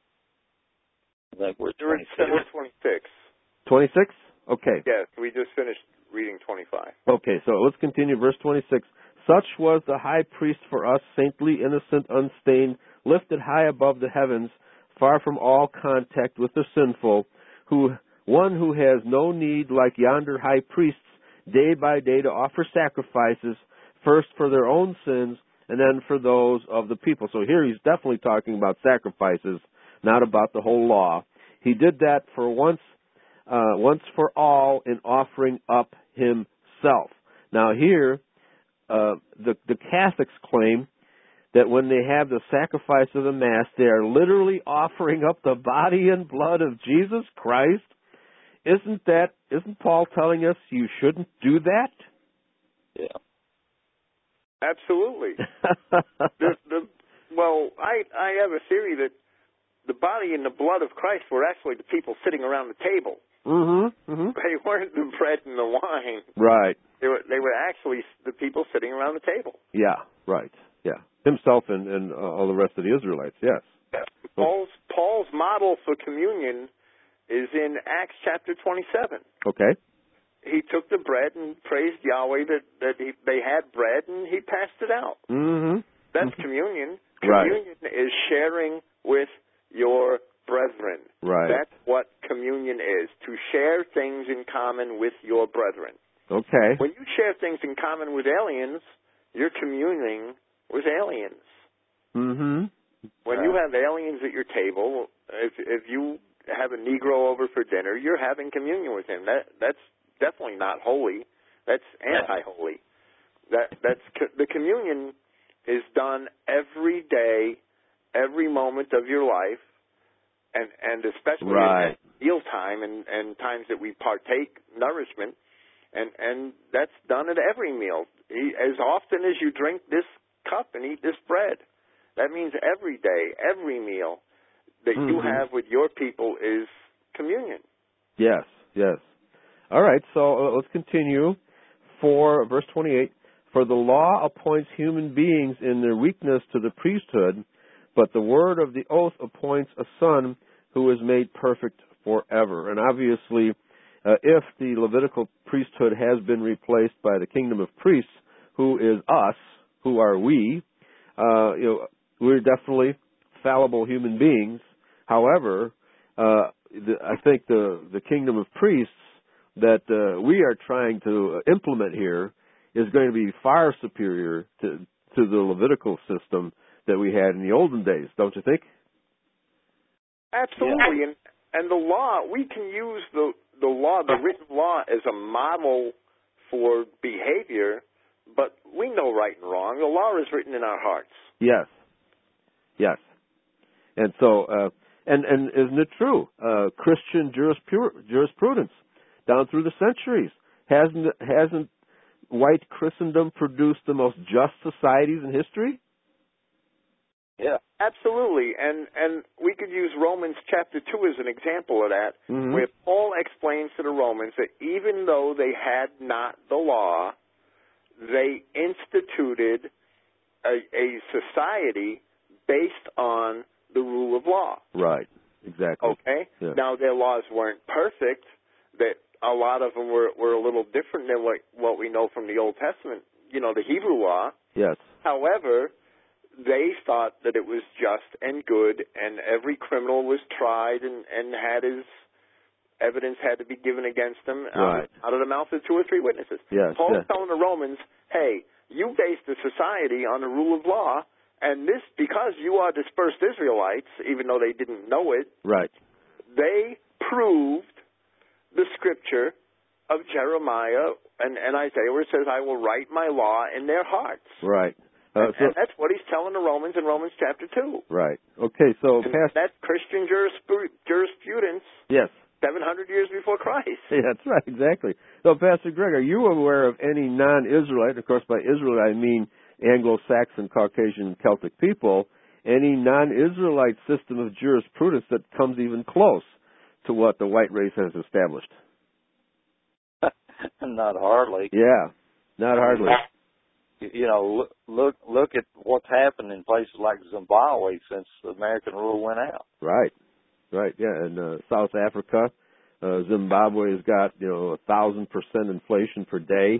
I think we're We're twenty-six. twenty-six. twenty-six? Okay. Yes, we just finished reading twenty-five. Okay, so let's continue. Verse twenty-six. Such was the high priest for us, saintly, innocent, unstained, lifted high above the heavens, far from all contact with the sinful, who one who has no need, like yonder high priests, day by day to offer sacrifices, first for their own sins, and then for those of the people. So here he's definitely talking about sacrifices, not about the whole law. He did that for once, uh, once for all in offering up himself. Now here, uh, the, the Catholics claim that when they have the sacrifice of the Mass, they are literally offering up the body and blood of Jesus Christ. Isn't that, isn't Paul telling us you shouldn't do that? Yeah. Absolutely. the, the, well, I I have a theory that the body and the blood of Christ were actually the people sitting around the table. Mm-hmm. Mm-hmm. They weren't the bread and the wine. Right. They were they were actually the people sitting around the table. Yeah. Right. Yeah. Himself and, and uh, all the rest of the Israelites. Yes. Paul's Paul's model for communion is in Acts chapter twenty-seven. Okay. He took the bread and praised Yahweh that, that he, they had bread, and he passed it out. Mm-hmm. That's mm-hmm. communion. Right. Communion is sharing with your brethren. Right. That's what communion is, to share things in common with your brethren. Okay. When you share things in common with aliens, you're communing with aliens. Mm-hmm. When you have aliens at your table, if, if you have a Negro over for dinner, you're having communion with him. That That's definitely not holy. That's anti-holy. That that's the communion is done every day, every moment of your life, and and especially right. at meal time and, and times that we partake nourishment, and and that's done at every meal. As often as you drink this cup and eat this bread, that means every day, every meal that mm-hmm. you have with your people is communion. Yes. Yes. All right, so uh, let's continue. For verse twenty-eight, for the law appoints human beings in their weakness to the priesthood, but the word of the oath appoints a son who is made perfect forever. And obviously, uh, if the Levitical priesthood has been replaced by the kingdom of priests, who is us, who are we, uh, you know, we're definitely fallible human beings. However, uh, the, I think the the kingdom of priests that uh, we are trying to implement here is going to be far superior to to the Levitical system that we had in the olden days, don't you think? Absolutely, yeah. and and the law, we can use the the law, the written law, as a model for behavior, but we know right and wrong. The law is written in our hearts. Yes, yes, and so uh, and and isn't it true? Uh, Christian jurispru- jurisprudence down through the centuries hasn't hasn't white Christendom produced the most just societies in history? Yeah, absolutely, and and we could use Romans chapter two as an example of that, mm-hmm. where Paul explains to the Romans that even though they had not the law, they instituted a, a society based on the rule of law. Right, exactly. Okay? Yeah. Now, their laws weren't perfect, that a lot of them were, were a little different than what, what we know from the Old Testament, you know, the Hebrew law. Yes. However, they thought that it was just and good, and every criminal was tried and, and had his evidence had to be given against them right. out, out of the mouth of two or three witnesses. Yes, Paul's yes. telling the Romans, hey, you based the society on the rule of law, and this, because you are dispersed Israelites, even though they didn't know it, right. they proved the scripture of Jeremiah and, and Isaiah where it says, I will write my law in their hearts. Right. Uh, and, so, and that's what he's telling the Romans in Romans chapter two. Right. Okay, so... Past, that's Christian jurisp- jurisprudence. Yes. seven hundred years before Christ. Yeah, that's right, exactly. So, Pastor Greg, are you aware of any non-Israelite, of course by Israelite I mean Anglo-Saxon, Caucasian, Celtic people, any non-Israelite system of jurisprudence that comes even close to what the white race has established? Not hardly. Yeah, not hardly. you know, look, look look at what's happened in places like Zimbabwe since American rule went out. Right, right, yeah. And uh, South Africa, uh, Zimbabwe has got, you know, a thousand percent inflation per day.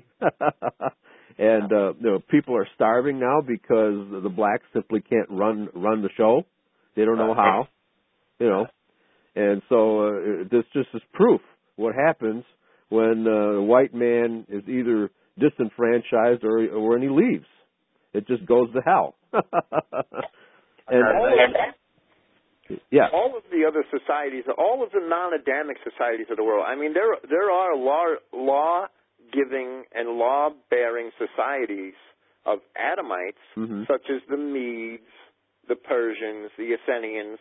And uh, you know, people are starving now because the blacks simply can't run run the show. They don't know how, you know. And so uh, this just is proof what happens when uh, a white man is either disenfranchised or, or when he leaves. It just goes to hell. And yeah, all of the other societies, all of the non-Adamic societies of the world. I mean, there there are law law giving and law-bearing societies of Adamites, mm-hmm. such as the Medes, the Persians, the Essenians,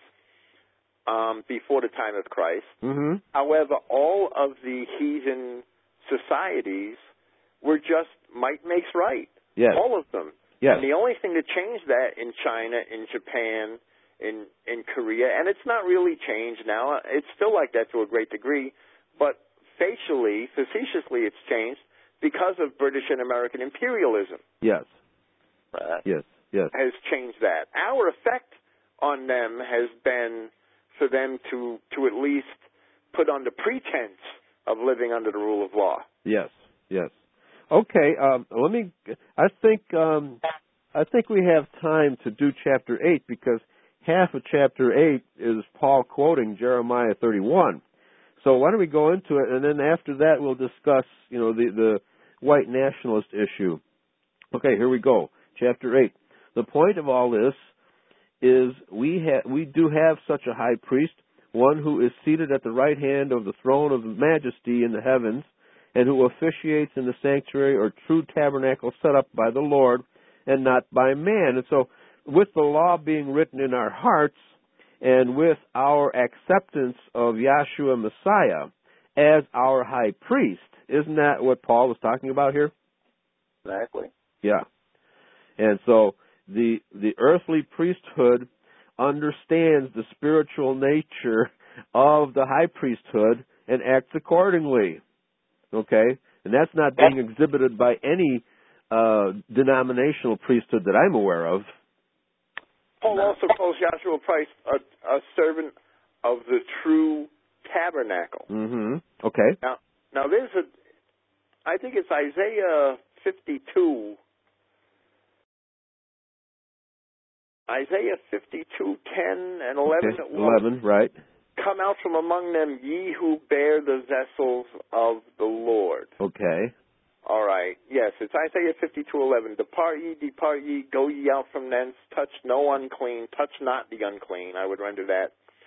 um, before the time of Christ. Mm-hmm. However, all of the heathen societies were just might makes right. Yes. All of them. Yes. And the only thing that changed that in China, in Japan, in in Korea, and it's not really changed now. It's still like that to a great degree, but facially, facetiously, it's changed because of British and American imperialism. Yes. Right. Yes. Yes. Has changed that. Our effect on them has been for them to to at least put on the pretense of living under the rule of law. Yes. Yes. Okay. Um, let me. I think. Um, I think we have time to do chapter eight because half of chapter eight is Paul quoting Jeremiah thirty-one. So why don't we go into it, and then after that we'll discuss, you know, the, the white nationalist issue. Okay, here we go. Chapter eight. The point of all this is we ha- we do have such a high priest, one who is seated at the right hand of the throne of majesty in the heavens, and who officiates in the sanctuary or true tabernacle set up by the Lord and not by man. And so with the law being written in our hearts, and with our acceptance of Yahshua Messiah as our high priest, isn't that what Paul was talking about here? Exactly. Yeah. And so the the earthly priesthood understands the spiritual nature of the high priesthood and acts accordingly. Okay? And that's not being exhibited by any uh, denominational priesthood that I'm aware of. Paul also calls Yahshua Christ a, a servant of the true tabernacle. Mm-hmm. Okay. Now, now there's a, I think it's Isaiah fifty-two. Isaiah fifty-two, ten and eleven. Okay. eleven, right. Come out from among them, ye who bear the vessels of the Lord. Okay. All right. Yes, it's Isaiah fifty-two eleven. Depart ye, depart ye, go ye out from thence, touch no unclean, touch not the unclean. I would render that.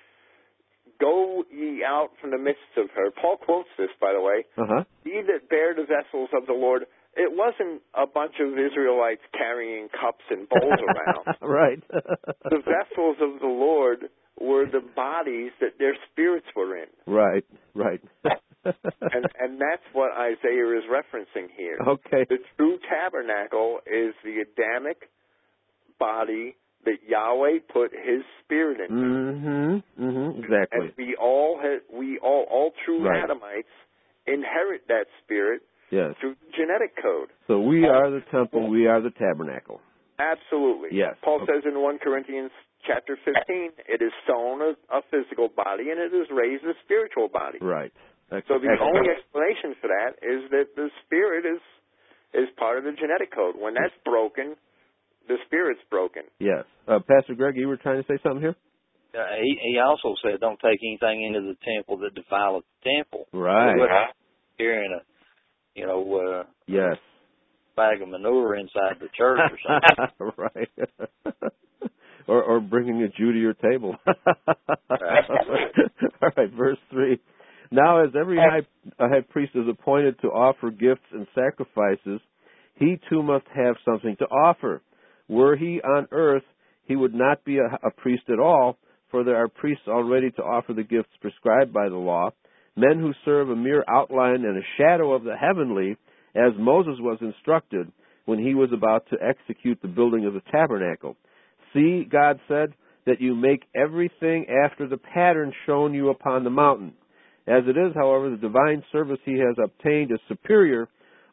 Go ye out from the midst of her. Paul quotes this, by the way. Uh-huh. Ye that bear the vessels of the Lord. It wasn't a bunch of Israelites carrying cups and bowls around. Right. The vessels of the Lord were the bodies that their spirits were in. Right, right. and and that's what Isaiah is referencing here. Okay. The true tabernacle is the Adamic body that Yahweh put His Spirit in. Mm-hmm. Mm-hmm. Exactly. And we all ha- we all all true right. Adamites inherit that Spirit. Yes. Through genetic code. So we are the temple. We are the tabernacle. Absolutely. Yes. Paul okay. says in First Corinthians chapter fifteen, it is sown a, a physical body and it is raised a spiritual body. Right. Excellent. So the only explanation for that is that the spirit is is part of the genetic code. When that's broken, the spirit's broken. Yes. Uh, Pastor Greg, you were trying to say something here? Uh, he, he also said, don't take anything into the temple that defileth the temple. Right. Carrying a, you know, uh, yes. bag of manure inside the church or something. Right. or, or bringing a Jew to your table. Right. All right, verse three. Now, as every high, high priest is appointed to offer gifts and sacrifices, he too must have something to offer. Were he on earth, he would not be a, a priest at all, for there are priests already to offer the gifts prescribed by the law, men who serve a mere outline and a shadow of the heavenly, as Moses was instructed when he was about to execute the building of the tabernacle. See, God said, that you make everything after the pattern shown you upon the mountain. As it is, however, the divine service he has obtained is superior,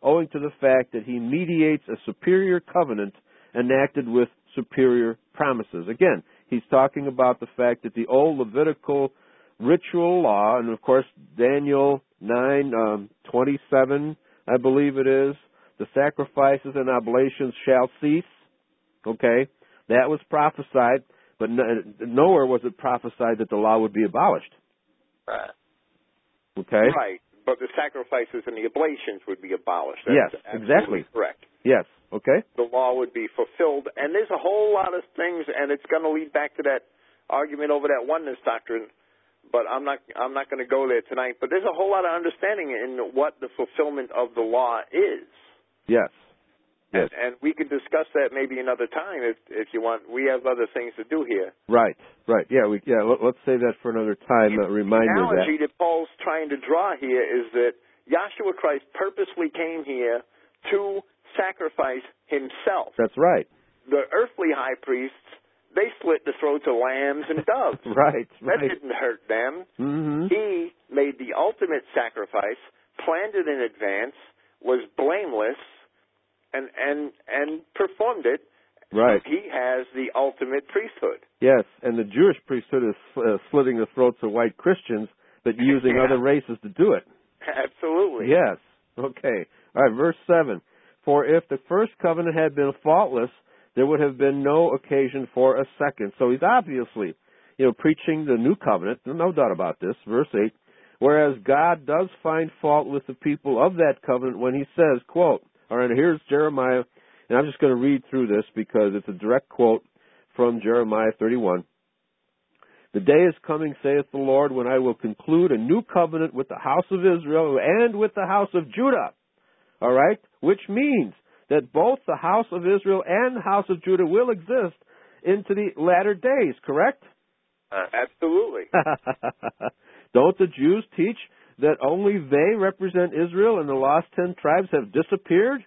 owing to the fact that he mediates a superior covenant enacted with superior promises. Again, he's talking about the fact that the old Levitical ritual law, and of course Daniel nine um, twenty-seven, I believe it is, the sacrifices and oblations shall cease. Okay, that was prophesied, but no, nowhere was it prophesied that the law would be abolished. Right. Okay. Right, but the sacrifices and the oblations would be abolished. Yes, That's exactly. correct. Yes. Okay. The law would be fulfilled, and there's a whole lot of things, and it's going to lead back to that argument over that oneness doctrine. But I'm not I'm not going to go there tonight. But there's a whole lot of understanding in what the fulfillment of the law is. Yes. Yes. And, and we can discuss that maybe another time if if you want. We have other things to do here. Right. Right. Yeah. We yeah. Let, let's save that for another time. Uh, remind me of that. The analogy that Paul's trying to draw here is that Yahshua Christ purposely came here to sacrifice himself. That's right. The earthly high priests, they slit the throats of lambs and doves. Right, That right. didn't hurt them. Mm-hmm. He made the ultimate sacrifice, planned it in advance, was blameless, and and and performed it. Right. So he has the ultimate priesthood. Yes, and the Jewish priesthood is uh, slitting the throats of white Christians, but using Yeah. other races to do it. Absolutely. Yes. Okay. All right, verse seven. For if the first covenant had been faultless, there would have been no occasion for a second. So he's obviously, you know, preaching the new covenant. No doubt about this. Verse eight. Whereas God does find fault with the people of that covenant when he says, quote, all right, here's Jeremiah, and I'm just going to read through this because it's a direct quote from Jeremiah thirty-one. The day is coming, saith the Lord, when I will conclude a new covenant with the house of Israel and with the house of Judah. All right? Which means that both the house of Israel and the house of Judah will exist into the latter days, correct? Uh, Absolutely. Don't the Jews teach that only they represent Israel and the lost ten tribes have disappeared?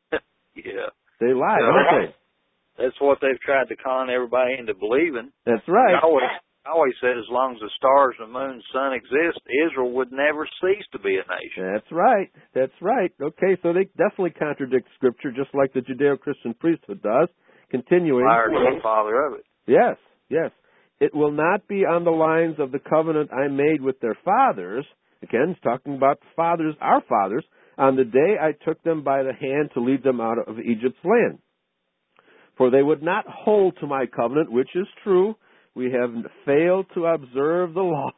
yeah. They lie, Yeah. don't they? That's what they've tried to con everybody into believing. That's right. I always, I always said as long as the stars, the moon, and sun exist, Israel would never cease to be a nation. That's right. That's right. Okay, so they definitely contradict Scripture just like the Judeo-Christian priesthood does. Continuing. Liar is the father of it. Yes, yes. It will not be on the lines of the covenant I made with their fathers. Again, it's talking about the fathers, our fathers, on the day I took them by the hand to lead them out of Egypt's land. For they would not hold to my covenant, which is true. We have failed to observe the law.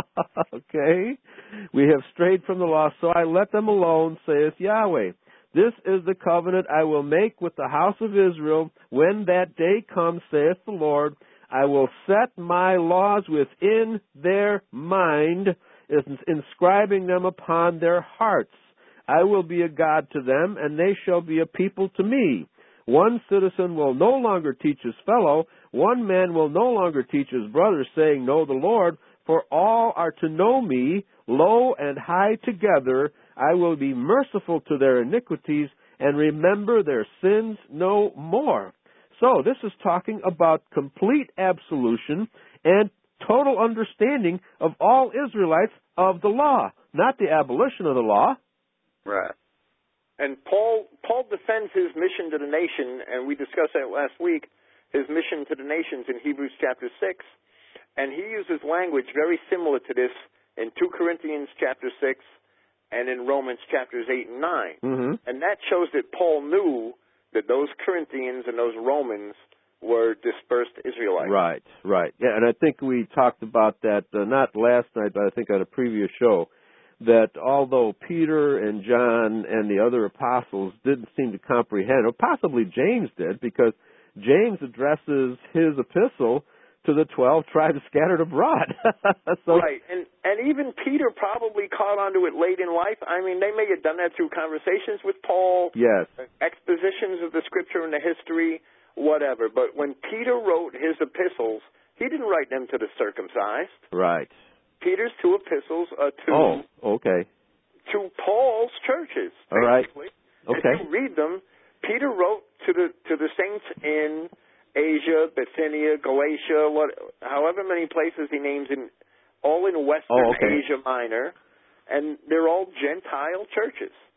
Okay? We have strayed from the law, so I let them alone, saith Yahweh. This is the covenant I will make with the house of Israel. When that day comes, saith the Lord, I will set my laws within their mind, inscribing them upon their hearts. I will be a God to them, and they shall be a people to me. One citizen will no longer teach his fellow. One man will no longer teach his brother, saying, Know the Lord, for all are to know me, low and high together. I will be merciful to their iniquities and remember their sins no more. So this is talking about complete absolution and total understanding of all Israelites of the law, not the abolition of the law. Right. And Paul Paul defends his mission to the nation, and we discussed that last week, his mission to the nations in Hebrews chapter six. And he uses language very similar to this in two Corinthians chapter six and in Romans chapters eight and nine. Mm-hmm. And that shows that Paul knew that those Corinthians and those Romans were dispersed Israelites. Right, right. Yeah, and I think we talked about that, uh, not last night, but I think on a previous show, that although Peter and John and the other apostles didn't seem to comprehend, or possibly James did, because James addresses his epistle to the twelve tribes scattered abroad. So, right, and and even Peter probably caught onto it late in life. I mean, they may have done that through conversations with Paul, yes, expositions of the Scripture and the history, whatever. But when Peter wrote his epistles, he didn't write them to the circumcised. right. Peter's two epistles are to Oh, okay. to Paul's churches. All right. Basically. Okay. If you read them, Peter wrote to the to the saints in Asia, Bithynia, Galatia, what, however many places he names in, all in Western Oh, okay. Asia Minor, and they're all Gentile churches.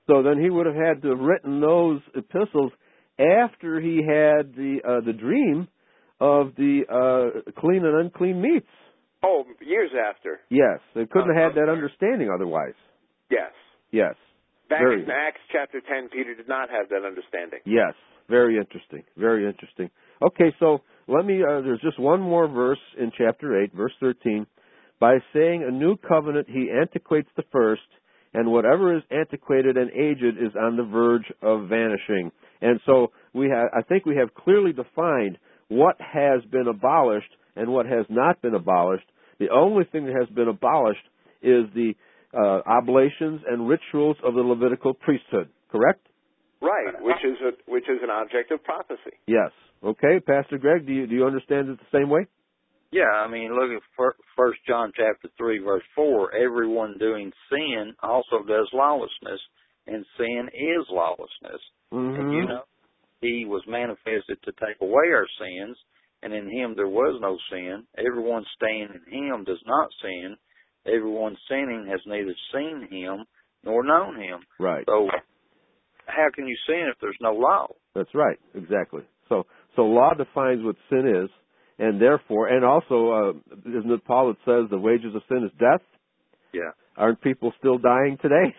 So then he would have had to have written those epistles after he had the uh, the dream of the uh, clean and unclean meats. Oh, years after. Yes, they couldn't Uh, have had that understanding otherwise. Yes. Yes. Back very, in Acts chapter ten, Peter did not have that understanding. Yes, very interesting, very interesting. Okay, so let me, uh, there's just one more verse in chapter eight, verse thirteen. By saying a new covenant, he antiquates the first, and whatever is antiquated and aged is on the verge of vanishing. And so we have, I think we have clearly defined what has been abolished and what has not been abolished. The only thing that has been abolished is the uh, oblations and rituals of the Levitical priesthood, correct? Right, which is a, which is an object of prophecy. Yes. Okay, Pastor Greg, do you do you understand it the same way? Yeah, I mean, look at First John chapter three, verse four. Everyone doing sin also does lawlessness, and sin is lawlessness. Mm-hmm. And you know, he was manifested to take away our sins, and in him there was no sin. Everyone staying in him does not sin. Everyone sinning has neither seen him nor known him. Right. So how can you sin if there's no law? That's right, exactly. So so law defines what sin is, and therefore, and also, uh, isn't it Paul that says the wages of sin is death? Yeah. Aren't people still dying today?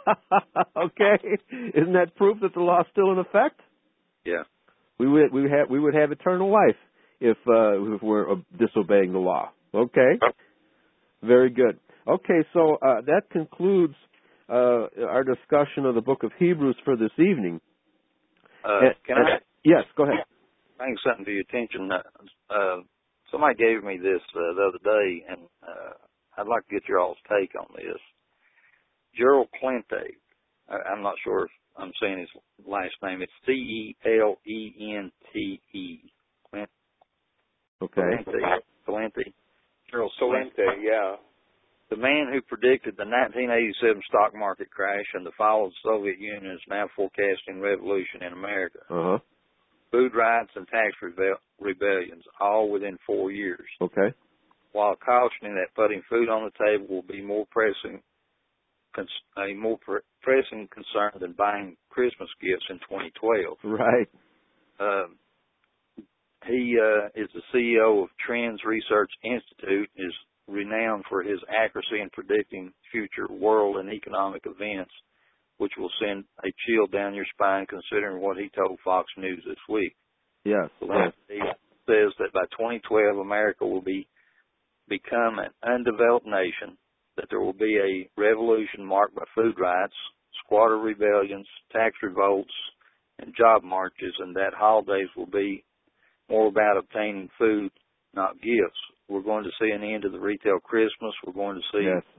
Okay. Isn't that proof that the law is still in effect? Yeah. We would we have we would have eternal life if uh, if we're disobeying the law. Okay. Very good. Okay, so uh, that concludes uh, our discussion of the book of Hebrews for this evening. Uh, and, can I? Yes, go ahead. Bring something to your attention. Uh, uh, somebody gave me this uh, the other day, and uh, I'd like to get your all's take on this. Gerald Clente. I, I'm not sure if I'm saying his last name. It's C E L E N T E. Clente. Okay. Clente. Clente. Gerald Clente, yeah. The man who predicted the nineteen eighty-seven stock market crash and the fall of the Soviet Union is now forecasting revolution in America. Uh-huh. Food riots and tax rebel- rebellions, all within four years. Okay. While cautioning that putting food on the table will be more pressing, cons- a more pre- pressing concern than buying Christmas gifts in twenty twelve. Right. Uh, he uh, is the C E O of Trends Research Institute, is renowned for his accuracy in predicting future world and economic events, which will send a chill down your spine considering what he told Fox News this week. Yes. He says that by twenty twelve, America will be become an undeveloped nation, that there will be a revolution marked by food riots, squatter rebellions, tax revolts, and job marches, and that holidays will be more about obtaining food, not gifts. We're going to see an end to the retail Christmas. We're going to see yes.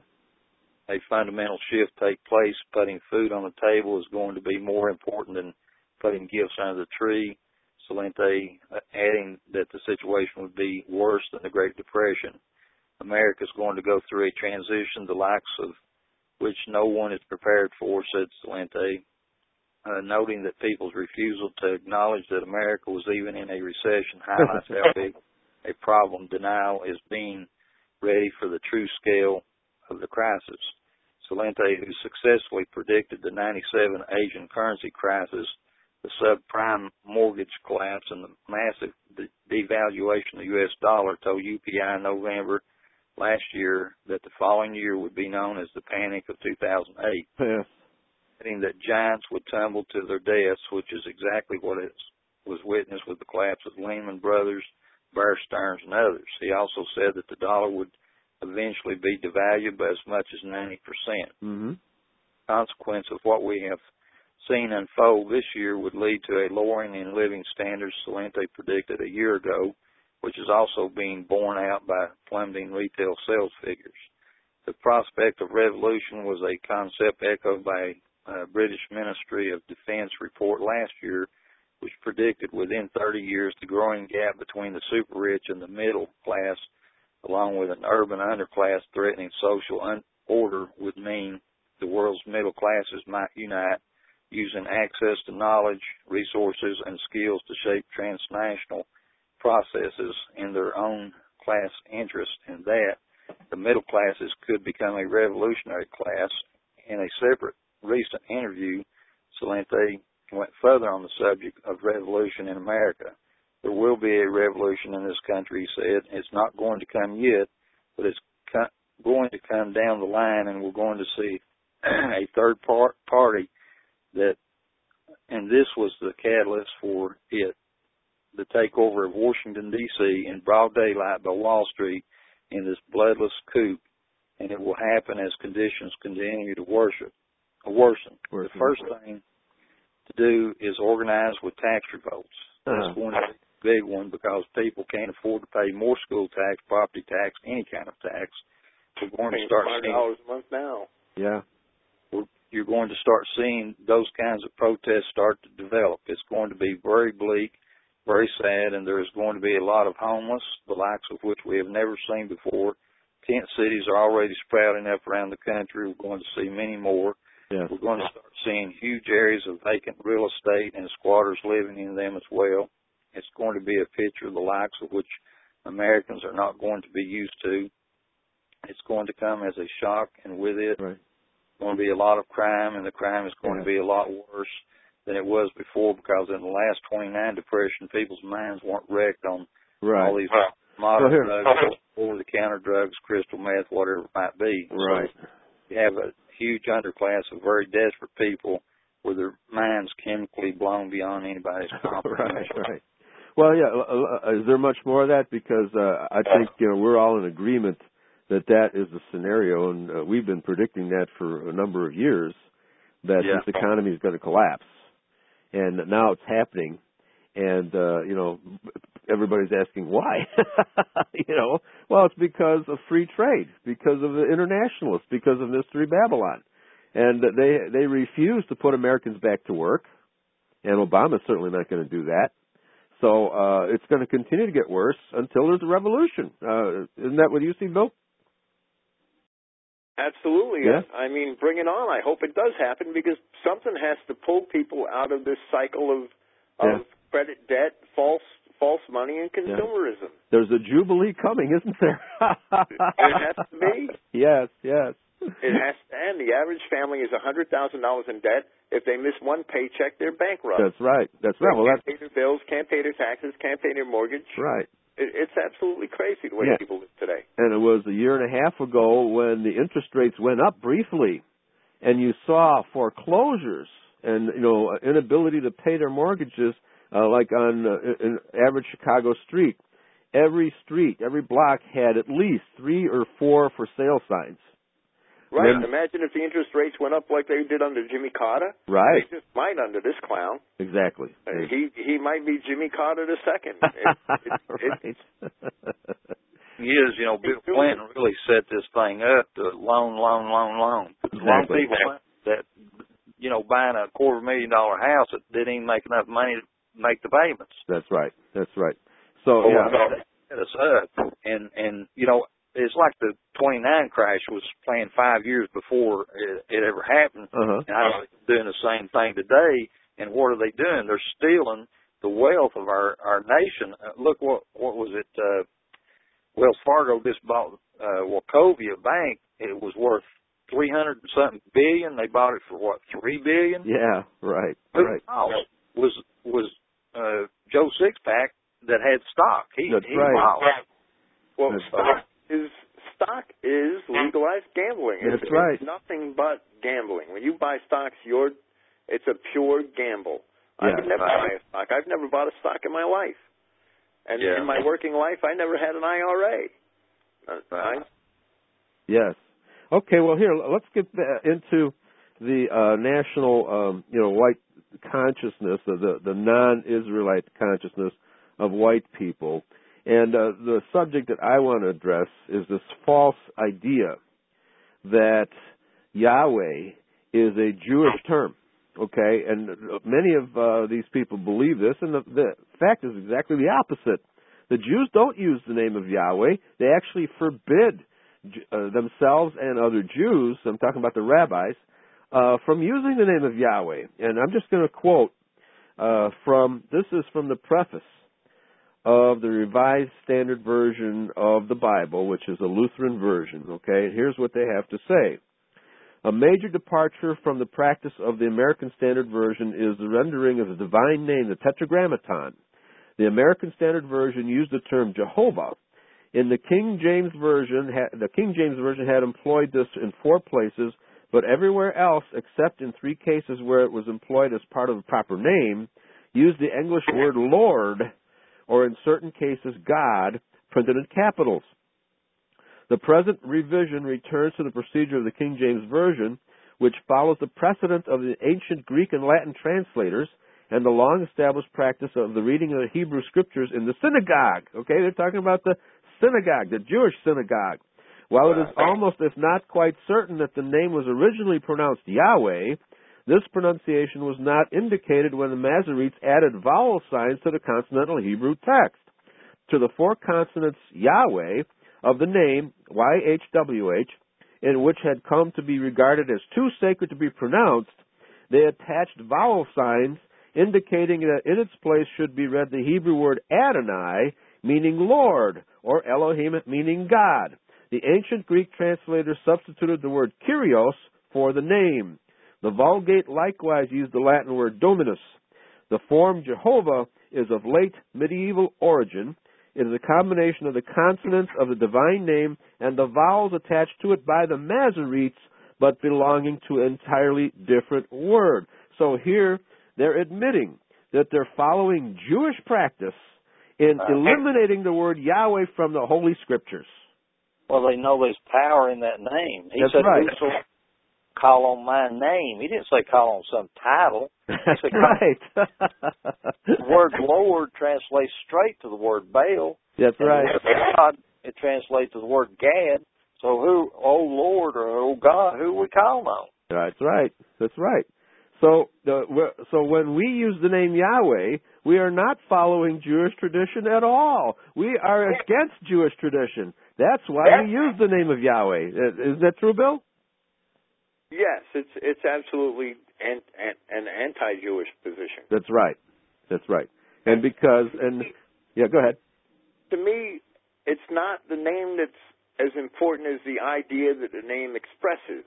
a fundamental shift take place. Putting food on the table is going to be more important than putting gifts under the tree. Celente adding that the situation would be worse than the Great Depression. America is going to go through a transition, the likes of which no one is prepared for, said Celente, uh, noting that people's refusal to acknowledge that America was even in a recession highlights how big a problem denial is being ready for the true scale of the crisis. Celente, who successfully predicted the ninety-seven Asian currency crisis, the subprime mortgage collapse, and the massive de- devaluation of the U S dollar, told U P I in November last year that the following year would be known as the Panic of two thousand eight, yes. adding that giants would tumble to their deaths, which is exactly what it was witnessed with the collapse of Lehman Brothers, Bear Stearns, and others. He also said that the dollar would eventually be devalued by as much as ninety percent. Mm-hmm. Consequence of what we have seen unfold this year would lead to a lowering in living standards, Celente predicted a year ago, which is also being borne out by plummeting retail sales figures. The prospect of revolution was a concept echoed by a British Ministry of Defense report last year, which predicted within thirty years the growing gap between the super rich and the middle class, along with an urban underclass threatening social un- order, would mean the world's middle classes might unite, using access to knowledge, resources, and skills to shape transnational processes in their own class interest, and that the middle classes could become a revolutionary class in a separate recent interview, Celente went further on the subject of revolution in America. There will be a revolution in this country, he said. It's not going to come yet, but it's co- going to come down the line, and we're going to see a third part, party that, and this was the catalyst for it, the takeover of Washington, D C in broad daylight by Wall Street in this bloodless coup, and it will happen as conditions continue to worship, worsen. Worsen. The first thing to do is organize with tax revolts. Uh-huh. That's going to be a big one because people can't afford to pay more school tax, property tax, any kind of tax. We're going to start five seeing dollars a month now. Yeah. You're going to start seeing those kinds of protests start to develop. It's going to be very bleak, very sad, and there's going to be a lot of homeless, the likes of which we have never seen before. Tent cities are already sprouting up around the country. We're going to see many more. Yeah. We're going to start seeing huge areas of vacant real estate and squatters living in them as well. It's going to be a picture of the likes of which Americans are not going to be used to. It's going to come as a shock, and with it, right. going to be a lot of crime, and the crime is going yeah. to be a lot worse than it was before, because in the last twenty-nine Depression, people's minds weren't wrecked on right. all these modern well, drugs, over-the-counter drugs, crystal meth, whatever it might be. Right. So you have a huge underclass of very desperate people with their minds chemically blown beyond anybody's comprehension. right, right. Well, yeah, is there much more of that? Because uh, I think, you know, we're all in agreement that that is the scenario, and uh, we've been predicting that for a number of years, that yeah. this economy is going to collapse. And now it's happening, and, uh, you know, everybody's asking why. you know, well, it's because of free trade, because of the internationalists, because of Mystery Babylon. And they they refuse to put Americans back to work, and Obama's certainly not going to do that. So uh, it's going to continue to get worse until there's a revolution. Uh, isn't that what you see, Bill? Absolutely. Yeah. I mean, bring it on. I hope it does happen, because something has to pull people out of this cycle of of yeah. credit debt, false false money, and consumerism. Yeah. There's a jubilee coming, isn't there? It has to be. Yes, yes. It has to end. The average family is one hundred thousand dollars in debt. If they miss one paycheck, they're bankrupt. That's right. That's right. Well, can't that's... pay their bills, can't pay their taxes, can't pay their mortgage. Right. It, it's absolutely crazy the way yeah. people live today. And it was a year and a half ago when the interest rates went up briefly, and you saw foreclosures and, you know, inability to pay their mortgages, uh, like on uh, an average Chicago street. Every street, every block had at least three or four for sale signs. Right. Then, imagine if the interest rates went up like they did under Jimmy Carter. Right. They just might under this clown. Exactly. Uh, he he might be Jimmy Carter the second. It, it, right. It, he is, you know, Bill Clinton really set this thing up to loan, loan, loan, loan. Exactly. Loan people that, you know, buying a quarter million dollar house that didn't even make enough money to make the payments. That's right. That's right. So, oh, yeah. That set us up. And, and, you know, it's like the twenty-nine crash was planned five years before it, it ever happened. Uh-huh. And I think they're doing the same thing today. And what are they doing? They're stealing the wealth of our, our nation. Uh, look, what what was it? Uh, Wells Fargo just bought uh, Wachovia Bank. It was worth three hundred and something billion. They bought it for what, three billion? Yeah, right, Who right. was was uh, Joe Sixpack that had stock? He, That's he right. bought. Well, That's stock is stock is legalized gambling. It's, That's right. It's nothing but gambling. When you buy stocks, you're it's a pure gamble. I Yeah, would never right. buy a stock. I've never bought a stock in my life. And Yeah. in my working life, I never had an I R A. Uh, Right. I, Yes. Okay, well, here, let's get into the uh, national, um, you know, white consciousness, or the, the non-Israelite consciousness of white people. And uh, the subject that I want to address is this false idea that Yahweh is a Jewish term, okay? And many of uh, these people believe this, and the, the fact is exactly the opposite. The Jews don't use the name of Yahweh. They actually forbid uh, themselves and other Jews, I'm talking about the rabbis, uh, from using the name of Yahweh. And I'm just going to quote uh, from, this is from the preface of the Revised Standard Version of the Bible, which is a Lutheran version, okay? And here's what they have to say. A major departure from the practice of the American Standard Version is the rendering of the divine name, the Tetragrammaton. The American Standard Version used the term Jehovah. In the King James Version, the King James Version had employed this in four places, but everywhere else, except in three cases where it was employed as part of the proper name, used the English word Lord, or in certain cases God, printed in capitals. The present revision returns to the procedure of the King James Version, which follows the precedent of the ancient Greek and Latin translators and the long-established practice of the reading of the Hebrew Scriptures in the synagogue. Okay, they're talking about the synagogue, the Jewish synagogue. While it is almost, if not quite certain, that the name was originally pronounced Yahweh, this pronunciation was not indicated when the Masoretes added vowel signs to the consonantal Hebrew text. To the four consonants Yahweh of the name Y H W H, in which had come to be regarded as too sacred to be pronounced, they attached vowel signs indicating that in its place should be read the Hebrew word Adonai, meaning Lord, or Elohim, meaning God. The ancient Greek translators substituted the word Kyrios for the name. The Vulgate likewise used the Latin word Dominus. The form Jehovah is of late medieval origin. It is a combination of the consonants of the divine name and the vowels attached to it by the Masoretes, but belonging to an entirely different word. So here they're admitting that they're following Jewish practice in eliminating the word Yahweh from the Holy Scriptures. Well, they know there's power in that name. He That's said, right. call on my name. He didn't say call on some title. That's said, right. The word Lord translates straight to the word Baal. That's and right. The word God, it translates to the word Gad. So who, oh Lord or oh God, who we call on? That's right. That's right. So, the, so when we use the name Yahweh, we are not following Jewish tradition at all. We are against Jewish tradition. That's why we use the name of Yahweh. Isn't that true, Bill? Yes, it's it's absolutely an, an, an anti-Jewish position. That's right. That's right. And because, and yeah, go ahead. To me, it's not the name that's as important as the idea that the name expresses.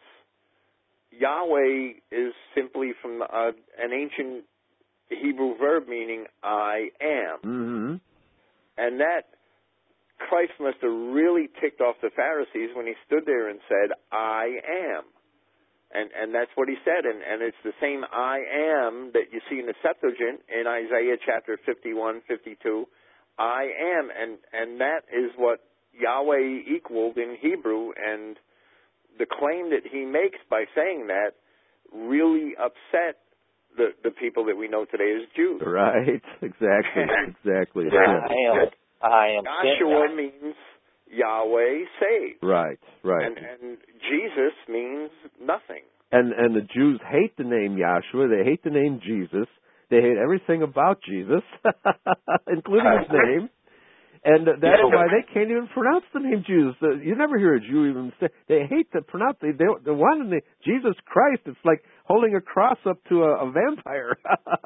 Yahweh is simply from uh, an ancient Hebrew verb meaning I am. Mm-hmm. And that Christ must have really ticked off the Pharisees when he stood there and said, I am. And and that's what he said. And, and it's the same I am that you see in the Septuagint in Isaiah chapter fifty-one, fifty-two. I am. And, and that is what Yahweh equaled in Hebrew. And the claim that he makes by saying that really upset the, the people that we know today as Jews. Right. Exactly. Exactly. I am. I am. Joshua means Yahweh saved. Right. Right. And, and Jesus means nothing. And and the Jews hate the name Yahshua. They hate the name Jesus. They hate everything about Jesus, including his name. And that's why they can't even pronounce the name Jesus. You never hear a Jew even say. They hate to pronounce it. They, the one in the Jesus Christ. It's like holding a cross up to a, a vampire.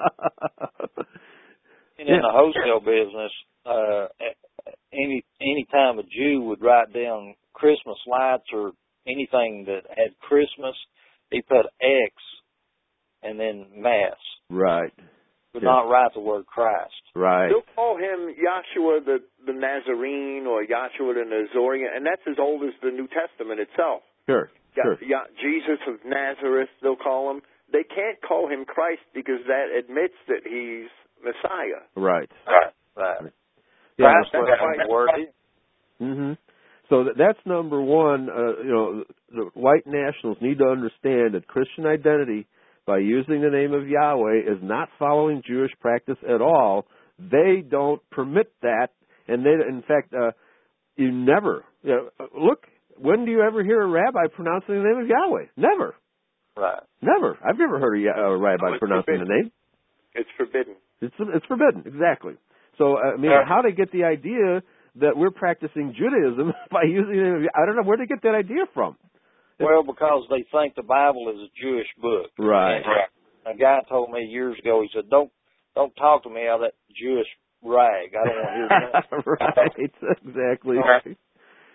And in the wholesale business, uh, any any time a Jew would write down Christmas lights or anything that had Christmas, he put X and then Mass. Right. Would yeah. not write the word Christ. Right. They'll call him Yahshua the, the Nazarene or Yahshua the Nazorian, and that's as old as the New Testament itself. Sure. Yeah, sure. yeah, Jesus of Nazareth, they'll call him. They can't call him Christ because that admits that he's Messiah. Right. Right. Right. Yeah, Christ that's was the word. Mm-hmm. So that, that's number one. Uh, you know, the white nationals need to understand that Christian identity, by using the name of Yahweh, is not following Jewish practice at all. They don't permit that, and they, in fact, uh, you never you know, look. When do you ever hear a rabbi pronouncing the name of Yahweh? Never. Right. Never. I've never heard a, a rabbi No, pronouncing forbidden. the name. It's forbidden. It's it's forbidden. Exactly. So I mean, Yeah. how they get the idea that we're practicing Judaism by using the name of, I don't know where they get that idea from. Well, because they think the Bible is a Jewish book. Right. And a guy told me years ago, he said, don't don't talk to me out of that Jewish rag. I don't want to hear that. Right. Exactly. Right.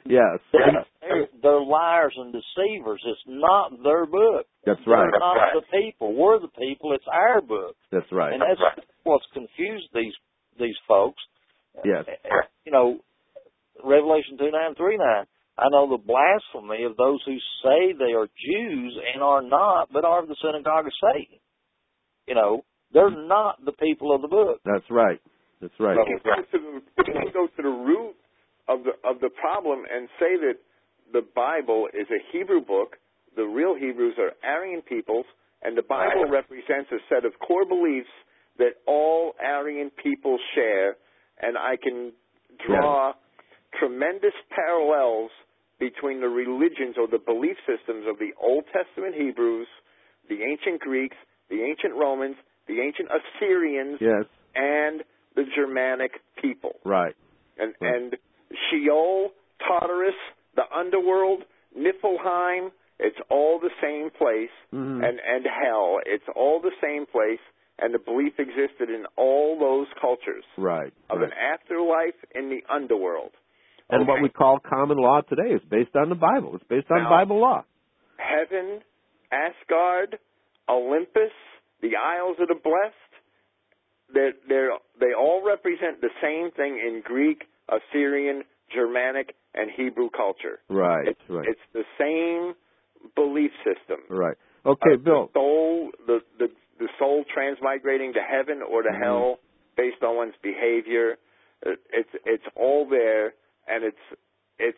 Yes. They're, they're liars and deceivers. It's not their book. That's right. They're not the people. We're the people. It's our book. That's right. And that's what's confused these these folks. Yes. You know, Revelation two nine three nine. I know the blasphemy of those who say they are Jews and are not, but are of the synagogue of Satan. You know, they're not the people of the book. That's right. That's right. We can go to the, we can go to the root of the of the problem and say that the Bible is a Hebrew book. The real Hebrews are Aryan peoples, and the Bible represents a set of core beliefs that all Aryan people share. And I can draw yeah. tremendous parallels between the religions or the belief systems of the Old Testament Hebrews, the ancient Greeks, the ancient Romans, the ancient Assyrians, yes. and the Germanic people. Right. And right. and Sheol, Tartarus, the underworld, Niflheim, it's all the same place. Mm-hmm. And, and hell, it's all the same place. And the belief existed in all those cultures. Right. Of right. an afterlife in the underworld. And okay. what we call common law today is based on the Bible. It's based on now, Bible law. Heaven, Asgard, Olympus, the Isles of the Blessed, they're, they're, they all represent the same thing in Greek, Assyrian, Germanic, and Hebrew culture. Right, it's, right. It's the same belief system. Right. Okay, uh, Bill. The soul, the, the, the soul transmigrating to heaven or to mm-hmm. hell based on one's behavior. It's, it's all there, and it's, it's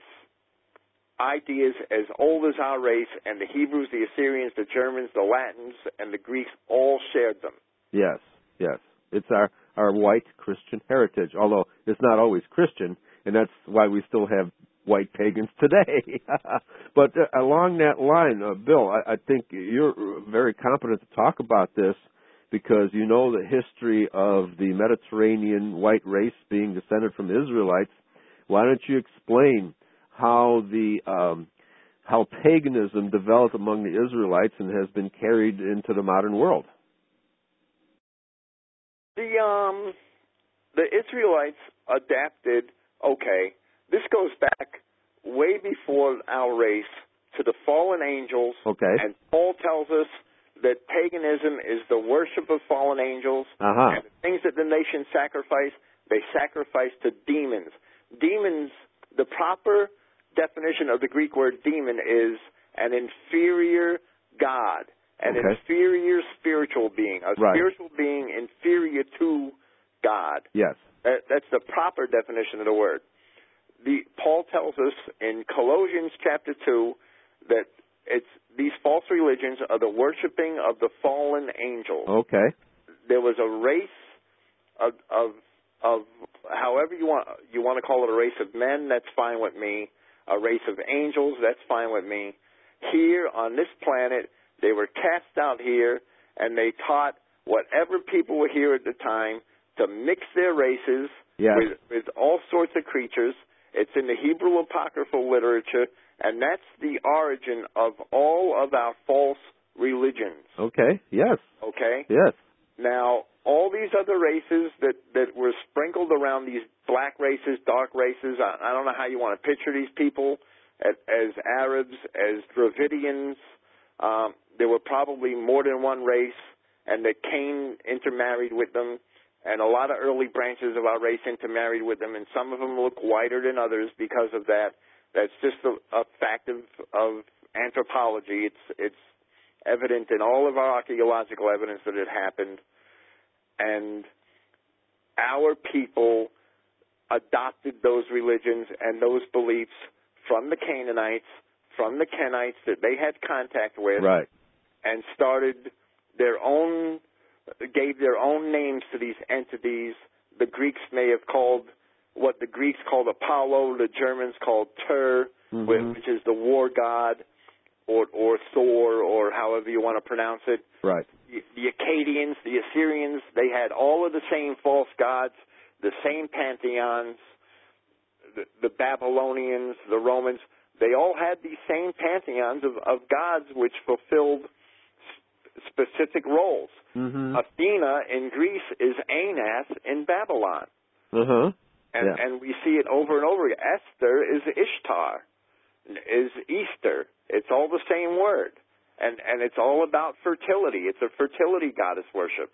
ideas as old as our race, and the Hebrews, the Assyrians, the Germans, the Latins, and the Greeks all shared them. Yes, yes. It's our, our white Christian heritage, although it's not always Christian, and that's why we still have white pagans today. But uh, along that line, uh, Bill, I, I think you're very competent to talk about this because you know the history of the Mediterranean white race being descended from Israelites. Why don't you explain how the um, how paganism developed among the Israelites and has been carried into the modern world? The um, the Israelites adapted. Okay, this goes back way before our race to the fallen angels. Okay, and Paul tells us that paganism is the worship of fallen angels, uh-huh. and the things that the nations sacrifice, they sacrifice to demons. Demons. The proper definition of the Greek word demon is an inferior god, an okay. inferior spiritual being, a right. spiritual being inferior to God. Yes. That, that's the proper definition of the word. The, Paul tells us in Colossians chapter two that it's these false religions are the worshiping of the fallen angels. Okay. There was a race of, of of however you want you want to call it, a race of men, that's fine with me. A race of angels, that's fine with me. Here on this planet, they were cast out here, and they taught whatever people were here at the time to mix their races yes. with, with all sorts of creatures. It's in the Hebrew apocryphal literature, and that's the origin of all of our false religions. Okay, yes. Okay? Yes. Now, all these other races that, that were sprinkled around these black races, dark races, I, I don't know how you want to picture these people as, as Arabs, as Dravidians. Um, there were probably more than one race, and that Cain intermarried with them, and a lot of early branches of our race intermarried with them, and some of them look whiter than others because of that. That's just a, a fact of, of anthropology. It's, it's evident in all of our archaeological evidence that it happened. And our people adopted those religions and those beliefs from the Canaanites, from the Kenites that they had contact with, right. and started their own, gave their own names to these entities. The Greeks may have called what the Greeks called Apollo, the Germans called Tur, mm-hmm. which is the war god, or or Thor, or however you want to pronounce it. Right. The, the Akkadians, the Assyrians, they had all of the same false gods, the same pantheons. The, the Babylonians, the Romans, they all had these same pantheons of, of gods which fulfilled s- specific roles. Mm-hmm. Athena in Greece is Anas in Babylon. Uh-huh. And, yeah. and we see it over and over again. Esther is Ishtar, is Easter. It's all the same word. And, and it's all about fertility. It's a fertility goddess worship.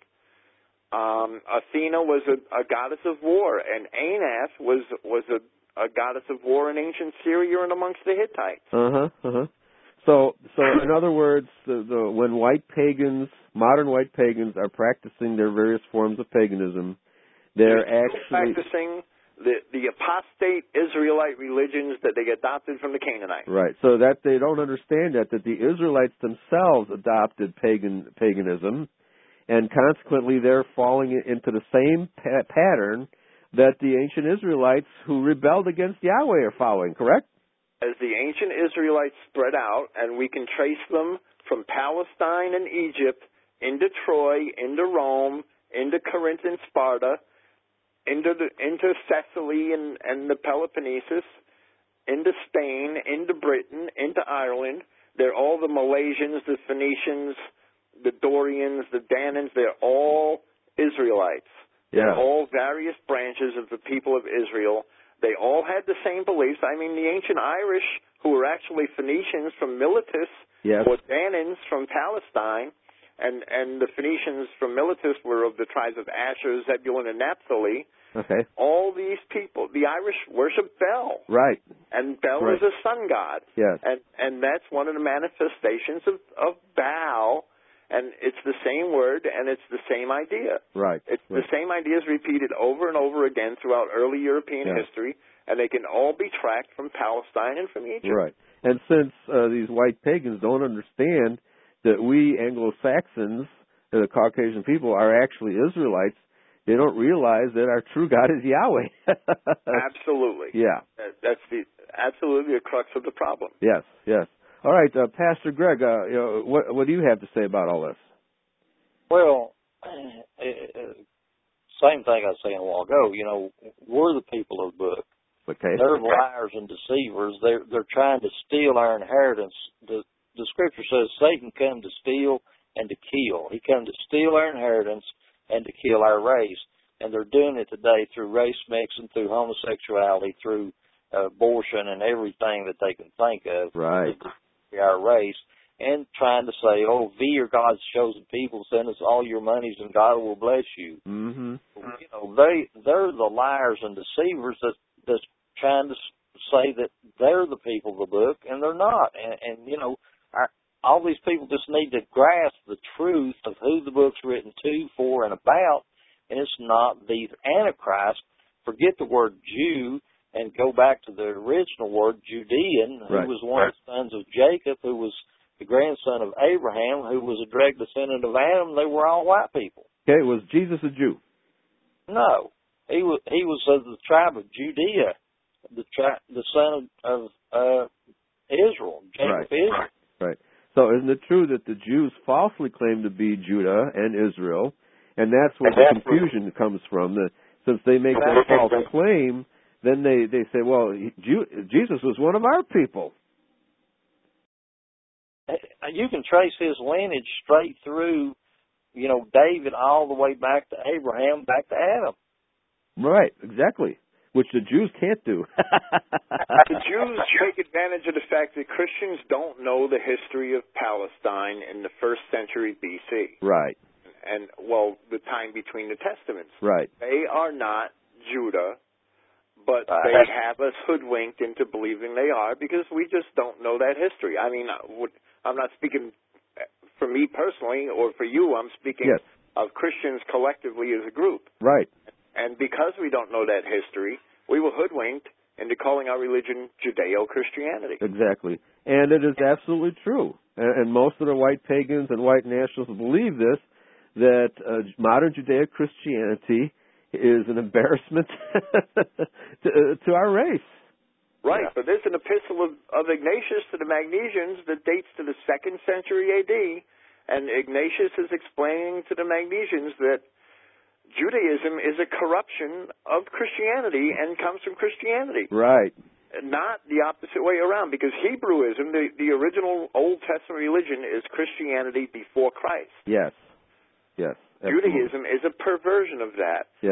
Um, Athena was a, a goddess of war, and Anath was was a, a goddess of war in ancient Syria and amongst the Hittites. Uh-huh, uh-huh. So, so in other words, the, the, when white pagans, modern white pagans, are practicing their various forms of paganism, they're, they're actually practicing the the apostate Israelite religions that they adopted from the Canaanites. Right. So that they don't understand that that the Israelites themselves adopted pagan paganism, and consequently they're falling into the same pa- pattern that the ancient Israelites who rebelled against Yahweh are following. Correct? As the ancient Israelites spread out, and we can trace them from Palestine and Egypt into Troy, into Rome, into Corinth and Sparta, into the, into Thessaly and, and the Peloponnesus, into Spain, into Britain, into Ireland. They're all the Malaysians, the Phoenicians, the Dorians, the Danans. They're all Israelites. Yeah. They're all various branches of the people of Israel. They all had the same beliefs. I mean, the ancient Irish, who were actually Phoenicians from Miletus, Yes. or Danans from Palestine, and, and the Phoenicians from Miletus were of the tribes of Asher, Zebulun, and Naphtali. Okay. All these people, the Irish worship Bel. Right. And Bel Right. is a sun god. Yes. And and that's one of the manifestations of, of Baal. And it's the same word, and it's the same idea. Right. It's right. the same ideas repeated over and over again throughout early European Yeah. history, and they can all be tracked from Palestine and from Egypt. Right. And since uh, these white pagans don't understand that we Anglo-Saxons, the Caucasian people, are actually Israelites, they don't realize that our true God is Yahweh. Absolutely. Yeah. That- That's the absolutely the crux of the problem. Yes, yes. All right, uh, Pastor Greg, uh, you know, what, what do you have to say about all this? Well, uh, same thing I was saying a while ago. You know, we're the people of the book. Okay. They're liars and deceivers. They're they're trying to steal our inheritance. The the scripture says Satan came to steal and to kill. He came to steal our inheritance and to kill our race. And they're doing it today through race mixing, through homosexuality, through uh, abortion and everything that they can think of. Right. Our race, and trying to say, oh, we are God's chosen people, send us all your monies and God will bless you. Mm-hmm. You know, they, they're the liars and deceivers that, that's trying to say that they're the people of the book, and they're not. And, and you know, our, all these people just need to grasp the truth of who the book's written to, for, and about, and it's not these antichrists. Forget the word Jew and go back to the original word, Judean, who Right. was one of the sons of Jacob, who was the grandson of Abraham, who was a direct descendant of Adam. They were all white people. Okay, was Jesus a Jew? No, he was he was of the tribe of Judea, the tri- the son of, of uh, Israel, Jacob Right. Israel. Right. So isn't it true that the Jews falsely claim to be Judah and Israel, and that's where the confusion comes from? That since they make that false claim, then they, they say, well, Jew, Jesus was one of our people. You can trace his lineage straight through, you know, David all the way back to Abraham, back to Adam. Right, exactly, which the Jews can't do. The Jews take advantage of the fact that Christians don't know the history of Palestine in the first century B C. Right. And, well, the time between the Testaments. Right. They are not Judah, but Uh, they have us hoodwinked into believing they are because we just don't know that history. I mean, I'm not speaking for me personally or for you. I'm speaking Yes. of Christians collectively as a group. Right. And because we don't know that history, we were hoodwinked into calling our religion Judeo-Christianity. Exactly. And it is absolutely true. And, and most of the white pagans and white nationalists believe this, that uh, modern Judeo-Christianity is an embarrassment to, uh, to our race. Right, Yeah. but there's an epistle of, of Ignatius to the Magnesians that dates to the second century A D, and Ignatius is explaining to the Magnesians that Judaism is a corruption of Christianity and comes from Christianity. Right. Not the opposite way around, because Hebrewism, the, the original Old Testament religion, is Christianity before Christ. Yes. Yes. Absolutely. Judaism is a perversion of that. Yes.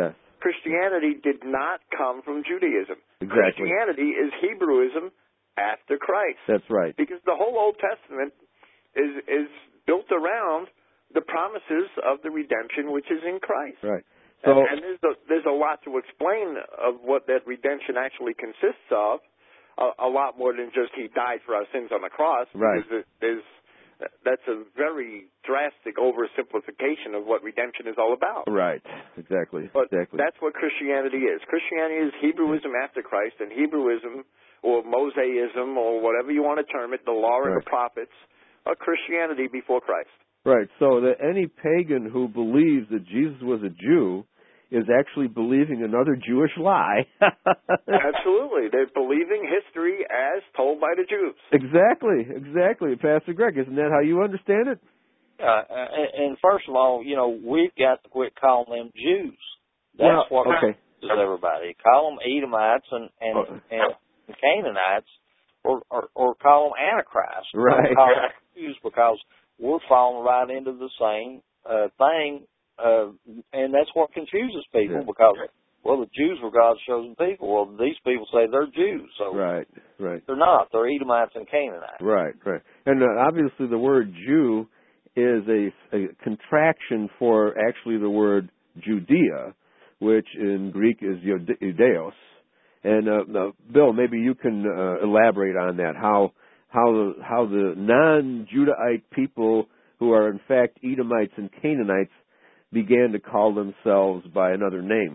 Christianity did not come from Judaism. Exactly. Christianity is Hebrewism after Christ. That's right. Because the whole Old Testament is is built around the promises of the redemption which is in Christ. Right. So, and, and there's a, there's a lot to explain of what that redemption actually consists of. A, a lot more than just he died for our sins on the cross. Right. Because it is. That's a very drastic oversimplification of what redemption is all about. Right, exactly. But exactly. that's what Christianity is. Christianity is Hebrewism after Christ, and Hebrewism, or Mosaism, or whatever you want to term it, the law and right. the prophets, are Christianity before Christ. Right, so that any pagan who believes that Jesus was a Jew is actually believing another Jewish lie. Absolutely. They're believing history as told by the Jews. Exactly, exactly. Pastor Greg, isn't that how you understand it? Uh, and, and first of all, you know, we've got to quit calling them Jews. That's well, what okay. does everybody. Call them Edomites and, and, oh. and Canaanites, or, or, or call them Antichrist. Right. Call them Jews, because we're falling right into the same uh, thing. Uh, and that's what confuses people, yeah. because, well, the Jews were God's chosen people. Well, these people say they're Jews, so right, right. they're not. They're Edomites and Canaanites. Right, right. And uh, obviously the word Jew is a, a contraction for actually the word Judea, which in Greek is Judeos. And uh, now, Bill, maybe you can uh, elaborate on that, how how the, how the non-Judahite people who are in fact Edomites and Canaanites began to call themselves by another name.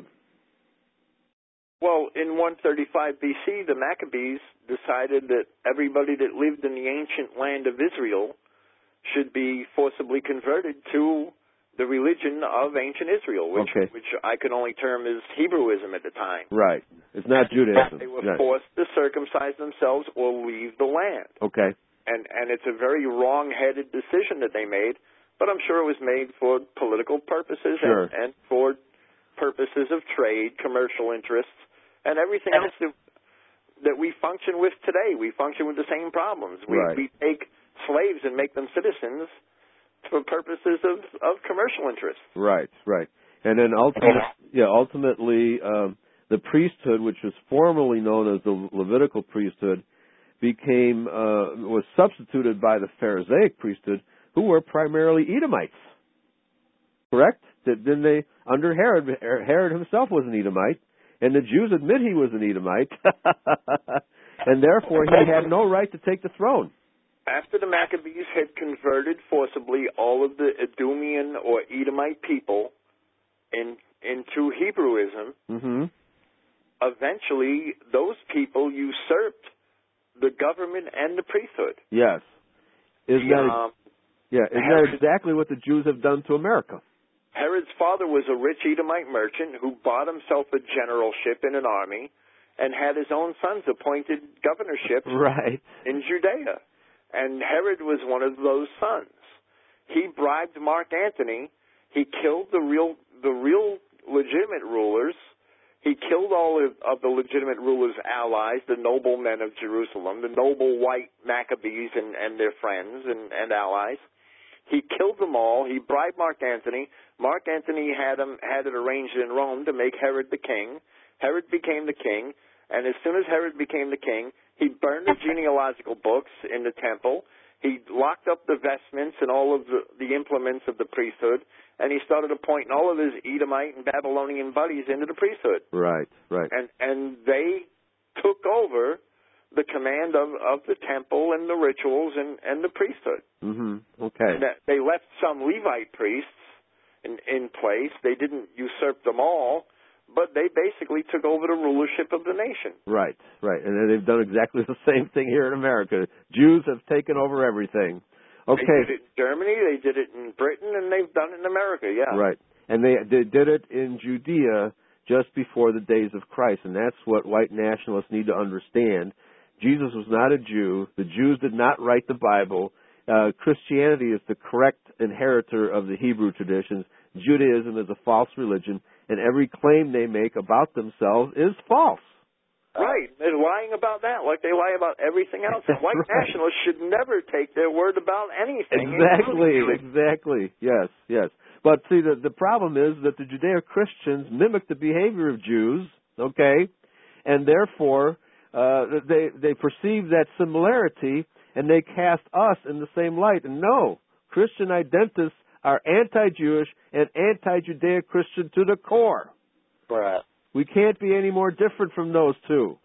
Well, in one thirty-five B C, the Maccabees decided that everybody that lived in the ancient land of Israel should be forcibly converted to the religion of ancient Israel, which okay. which I could only term as Hebrewism at the time. Right. It's not Judaism. They were right. forced to circumcise themselves or leave the land. Okay. And and it's a very wrong-headed decision that they made. But I'm sure it was made for political purposes sure. and, and for purposes of trade, commercial interests, and everything else that, that we function with today. We function with the same problems. We, right. we take slaves and make them citizens for purposes of, of commercial interests. Right, right. And then ultimately, yeah, ultimately um, the priesthood, which was formerly known as the Levitical priesthood, became uh, was substituted by the Pharisaic priesthood, who were primarily Edomites, correct? Didn't they, under Herod, Herod himself was an Edomite, and the Jews admit he was an Edomite, and therefore he had no right to take the throne. After the Maccabees had converted forcibly all of the Edomian or Edomite people in, into Hebrewism, mm-hmm. eventually those people usurped the government and the priesthood. Yes. Isn't that... Um, Yeah, isn't that exactly what the Jews have done to America? Herod's father was a rich Edomite merchant who bought himself a generalship in an army and had his own sons appointed governorships right. in Judea. And Herod was one of those sons. He bribed Mark Antony. He killed the real, the real legitimate rulers. He killed all of, of the legitimate rulers' allies, the noble men of Jerusalem, the noble white Maccabees and, and their friends and, and allies. He killed them all. He bribed Mark Antony. Mark Antony had him had it arranged in Rome to make Herod the king. Herod became the king, and as soon as Herod became the king, he burned the genealogical books in the temple. He locked up the vestments and all of the, the implements of the priesthood, and he started appointing all of his Edomite and Babylonian buddies into the priesthood. Right, right. And and they took over the command of, of the temple and the rituals and, and the priesthood. Mm-hmm. Okay. And that they left some Levite priests in, in place. They didn't usurp them all, but they basically took over the rulership of the nation. Right, right. And they've done exactly the same thing here in America. Jews have taken over everything. Okay. They did it in Germany, they did it in Britain, and they've done it in America, yeah. Right. And they, they did it in Judea just before the days of Christ, and that's what white nationalists need to understand. Jesus was not a Jew. The Jews did not write the Bible. Uh, Christianity is the correct inheritor of the Hebrew traditions. Judaism is a false religion, and every claim they make about themselves is false. Right. They're lying about that like they lie about everything else. And white right. nationalists should never take their word about anything. Exactly, exactly. Yes, yes. But see, the, the problem is that the Judeo-Christians mimic the behavior of Jews, okay, and therefore uh, they they perceive that similarity and they cast us in the same light. And no, Christian identists are anti-Jewish and anti-Judeo-Christian to the core. Right. We can't be any more different from those two.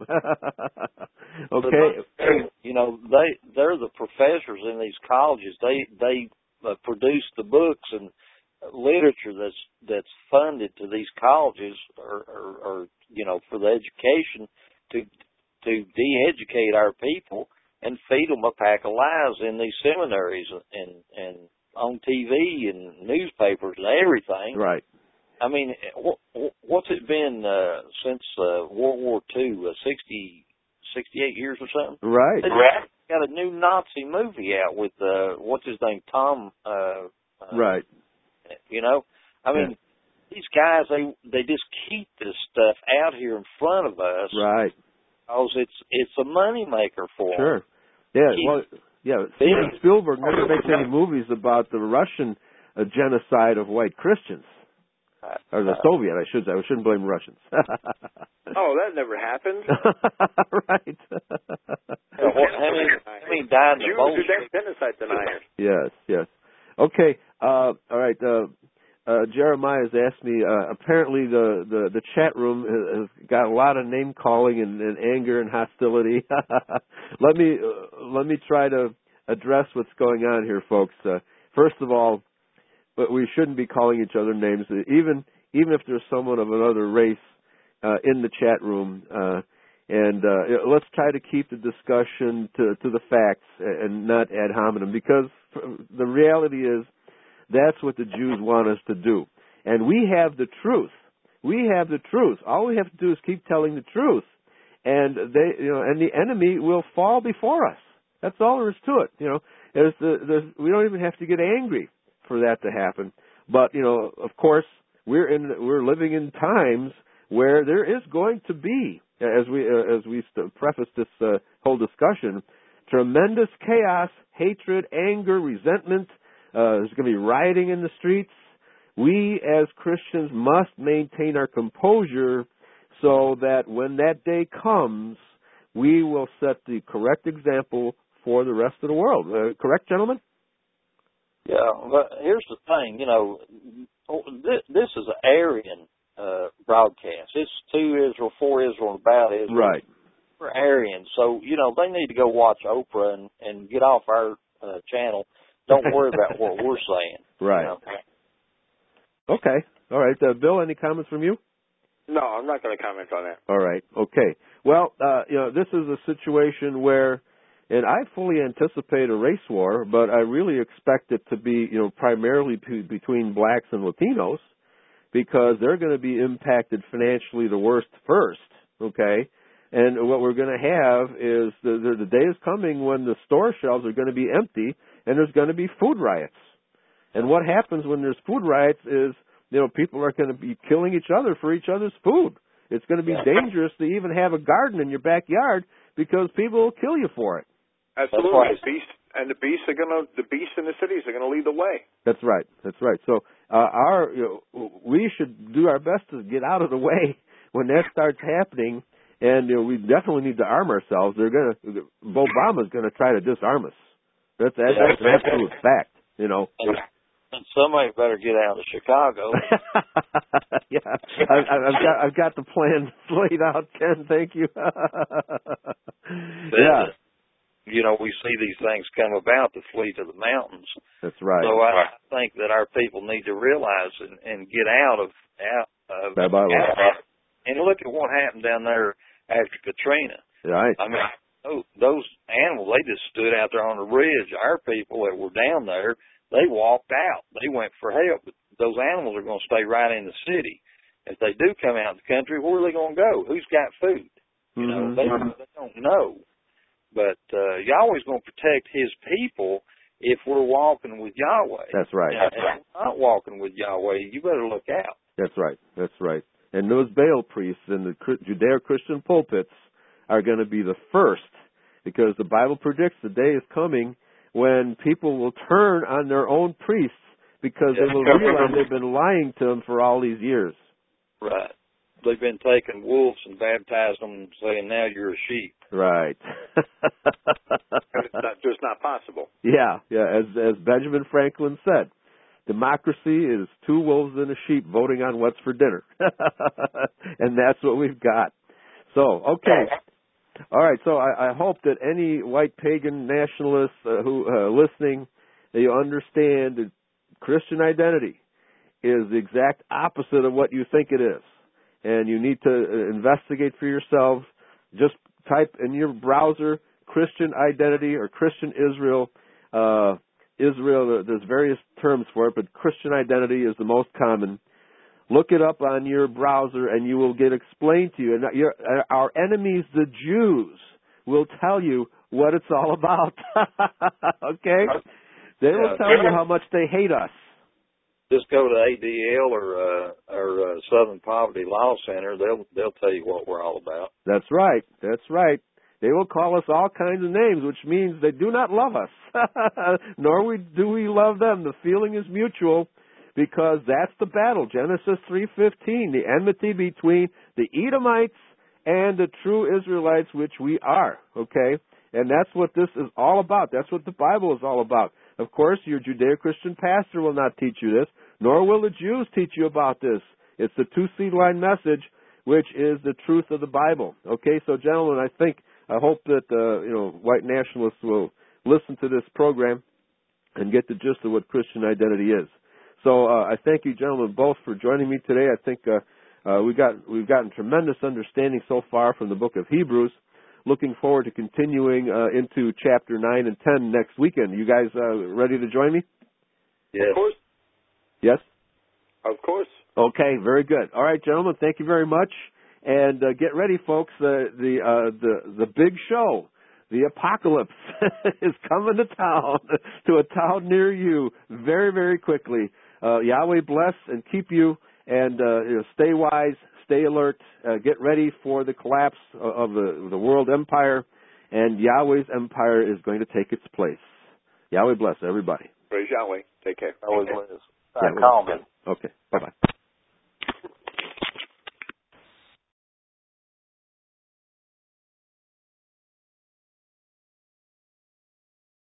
Okay. You know, they they're the professors in these colleges. They they uh, produce the books and literature that's that's funded to these colleges, or, or, or you know, for the education to to de-educate our people and feed them a pack of lies in these seminaries and and on T V and newspapers and everything. Right. I mean, what, what's it been uh, since uh, World War Two? Uh, sixty, sixty-eight years or something? Right. They got a new Nazi movie out with, uh, what's his name, Tom? Uh, uh, right. You know? I mean, yeah. These guys, they they just keep this stuff out here in front of us. Right. Because it's, it's a moneymaker for sure. them. Yeah, Keep well, yeah, Steven Spielberg never makes any movies about the Russian uh, genocide of white Christians. Or the Soviet, I should say. I shouldn't blame Russians. Oh, that never happened. Right. How many, how many died in the Jews are genocide deniers. Yes, yes. Okay, uh, all right. Uh, uh, Jeremiah has asked me, uh, apparently the, the, the chat room has got a lot of name-calling and, and anger and hostility. let me uh, let me try to address what's going on here, folks. Uh, first of all, but we shouldn't be calling each other names, even even if there's someone of another race uh, in the chat room. Uh, and uh, let's try to keep the discussion to, to the facts and not ad hominem, because the reality is that's what the Jews want us to do. And we have the truth. We have the truth. All we have to do is keep telling the truth, and they, you know, and the enemy will fall before us. That's all there is to it. You know, there's the, there's, we don't even have to get angry for that to happen. But, you know, of course, we're in we're living in times where there is going to be, as we uh, as we preface this uh, whole discussion, tremendous chaos, hatred, anger, resentment. Uh, there's going to be rioting in the streets. We as Christians must maintain our composure so that when that day comes, we will set the correct example for the rest of the world. Uh, correct, gentlemen? Yeah, but here's the thing, you know, this, this is an Aryan uh, broadcast. It's to Israel, for Israel, and about Israel. Right. We're Aryan, so, you know, they need to go watch Oprah and, and get off our uh, channel. Don't worry about what we're saying. Right. You know? Okay. All right. Uh, Bill, any comments from you? No, I'm not going to comment on that. All right. Okay. Well, uh, you know, this is a situation where, and I fully anticipate a race war, but I really expect it to be, you know, primarily p- between blacks and Latinos, because they're going to be impacted financially the worst first, okay? And what we're going to have is the, the, the day is coming when the store shelves are going to be empty and there's going to be food riots. And what happens when there's food riots is, you know, people are going to be killing each other for each other's food. It's going to be dangerous to even have a garden in your backyard because people will kill you for it. Absolutely. Right. The beast and the beasts are gonna the beasts in the cities are gonna lead the way. That's right. That's right. So uh, our you know, we should do our best to get out of the way when that starts happening, and you know, we definitely need to arm ourselves. They're gonna Obama's gonna try to disarm us. That's that's, that's an absolute fact. You know. And, and somebody better get out of Chicago. Yeah, I, I've got I've got the plan laid out, Ken. Thank you. Yeah. You know, we see these things come about to flee to the mountains. That's right. So I think that our people need to realize and, and get out of out of Bye bye. out, and look at what happened down there after Katrina. Right. I mean, oh, those animals, they just stood out there on the ridge. Our people that were down there, they walked out. They went for help. But those animals are going to stay right in the city. If they do come out in the country, where are they going to go? Who's got food? You know, Mm-hmm. they, they don't know. But uh, Yahweh's going to protect His people if we're walking with Yahweh. That's right. Now, if we're not walking with Yahweh, you better look out. That's right. That's right. And those Baal priests in the Judeo-Christian pulpits are going to be the first, because the Bible predicts the day is coming when people will turn on their own priests because Yeah. they will realize they've been lying to them for all these years. Right. They've been taking wolves and baptizing them and saying, now you're a sheep. Right. It's not, just not possible. Yeah, yeah. As as Benjamin Franklin said, democracy is two wolves and a sheep voting on what's for dinner. And that's what we've got. So, okay. All right, so I, I hope that any white pagan nationalists uh, who uh, listening, that you understand that Christian identity is the exact opposite of what you think it is. And you need to uh, investigate for yourselves. Just type in your browser Christian identity or Christian Israel. Uh, Israel, there's various terms for it, but Christian identity is the most common. Look it up on your browser and you will get explained to you. And your, our enemies, the Jews, will tell you what it's all about. Okay? They will tell you how much they hate us. Just go to A D L or uh, or uh, Southern Poverty Law Center. They'll they'll tell you what we're all about. That's right. That's right. They will call us all kinds of names, which means they do not love us, nor we, do we love them. The feeling is mutual, because that's the battle. Genesis three fifteen, the enmity between the Edomites and the true Israelites, which we are. Okay, and that's what this is all about. That's what the Bible is all about. Of course, your Judeo-Christian pastor will not teach you this, nor will the Jews teach you about this. It's the two-seed line message, which is the truth of the Bible. Okay, so gentlemen, I think, I hope that, uh, you know, white nationalists will listen to this program and get the gist of what Christian identity is. So uh, I thank you, gentlemen, both for joining me today. I think uh, uh, we got, we've gotten tremendous understanding so far from the book of Hebrews. Looking forward to continuing uh, into chapter nine and ten next weekend. You guys uh, ready to join me? Yes. Of course. Yes? Of course. Okay, very good. All right, gentlemen, thank you very much. And uh, get ready, folks. Uh, the uh, the the big show, the apocalypse, is coming to town, to a town near you, very, very quickly. Uh, Yahweh bless and keep you, and uh, you know, stay wise, stay alert. Uh, get ready for the collapse of the the world empire, and Yahweh's empire is going to take its place. Yahweh bless everybody. Praise Yahweh. Take care. Always Okay. was. Yeah, call me. Okay. Bye bye.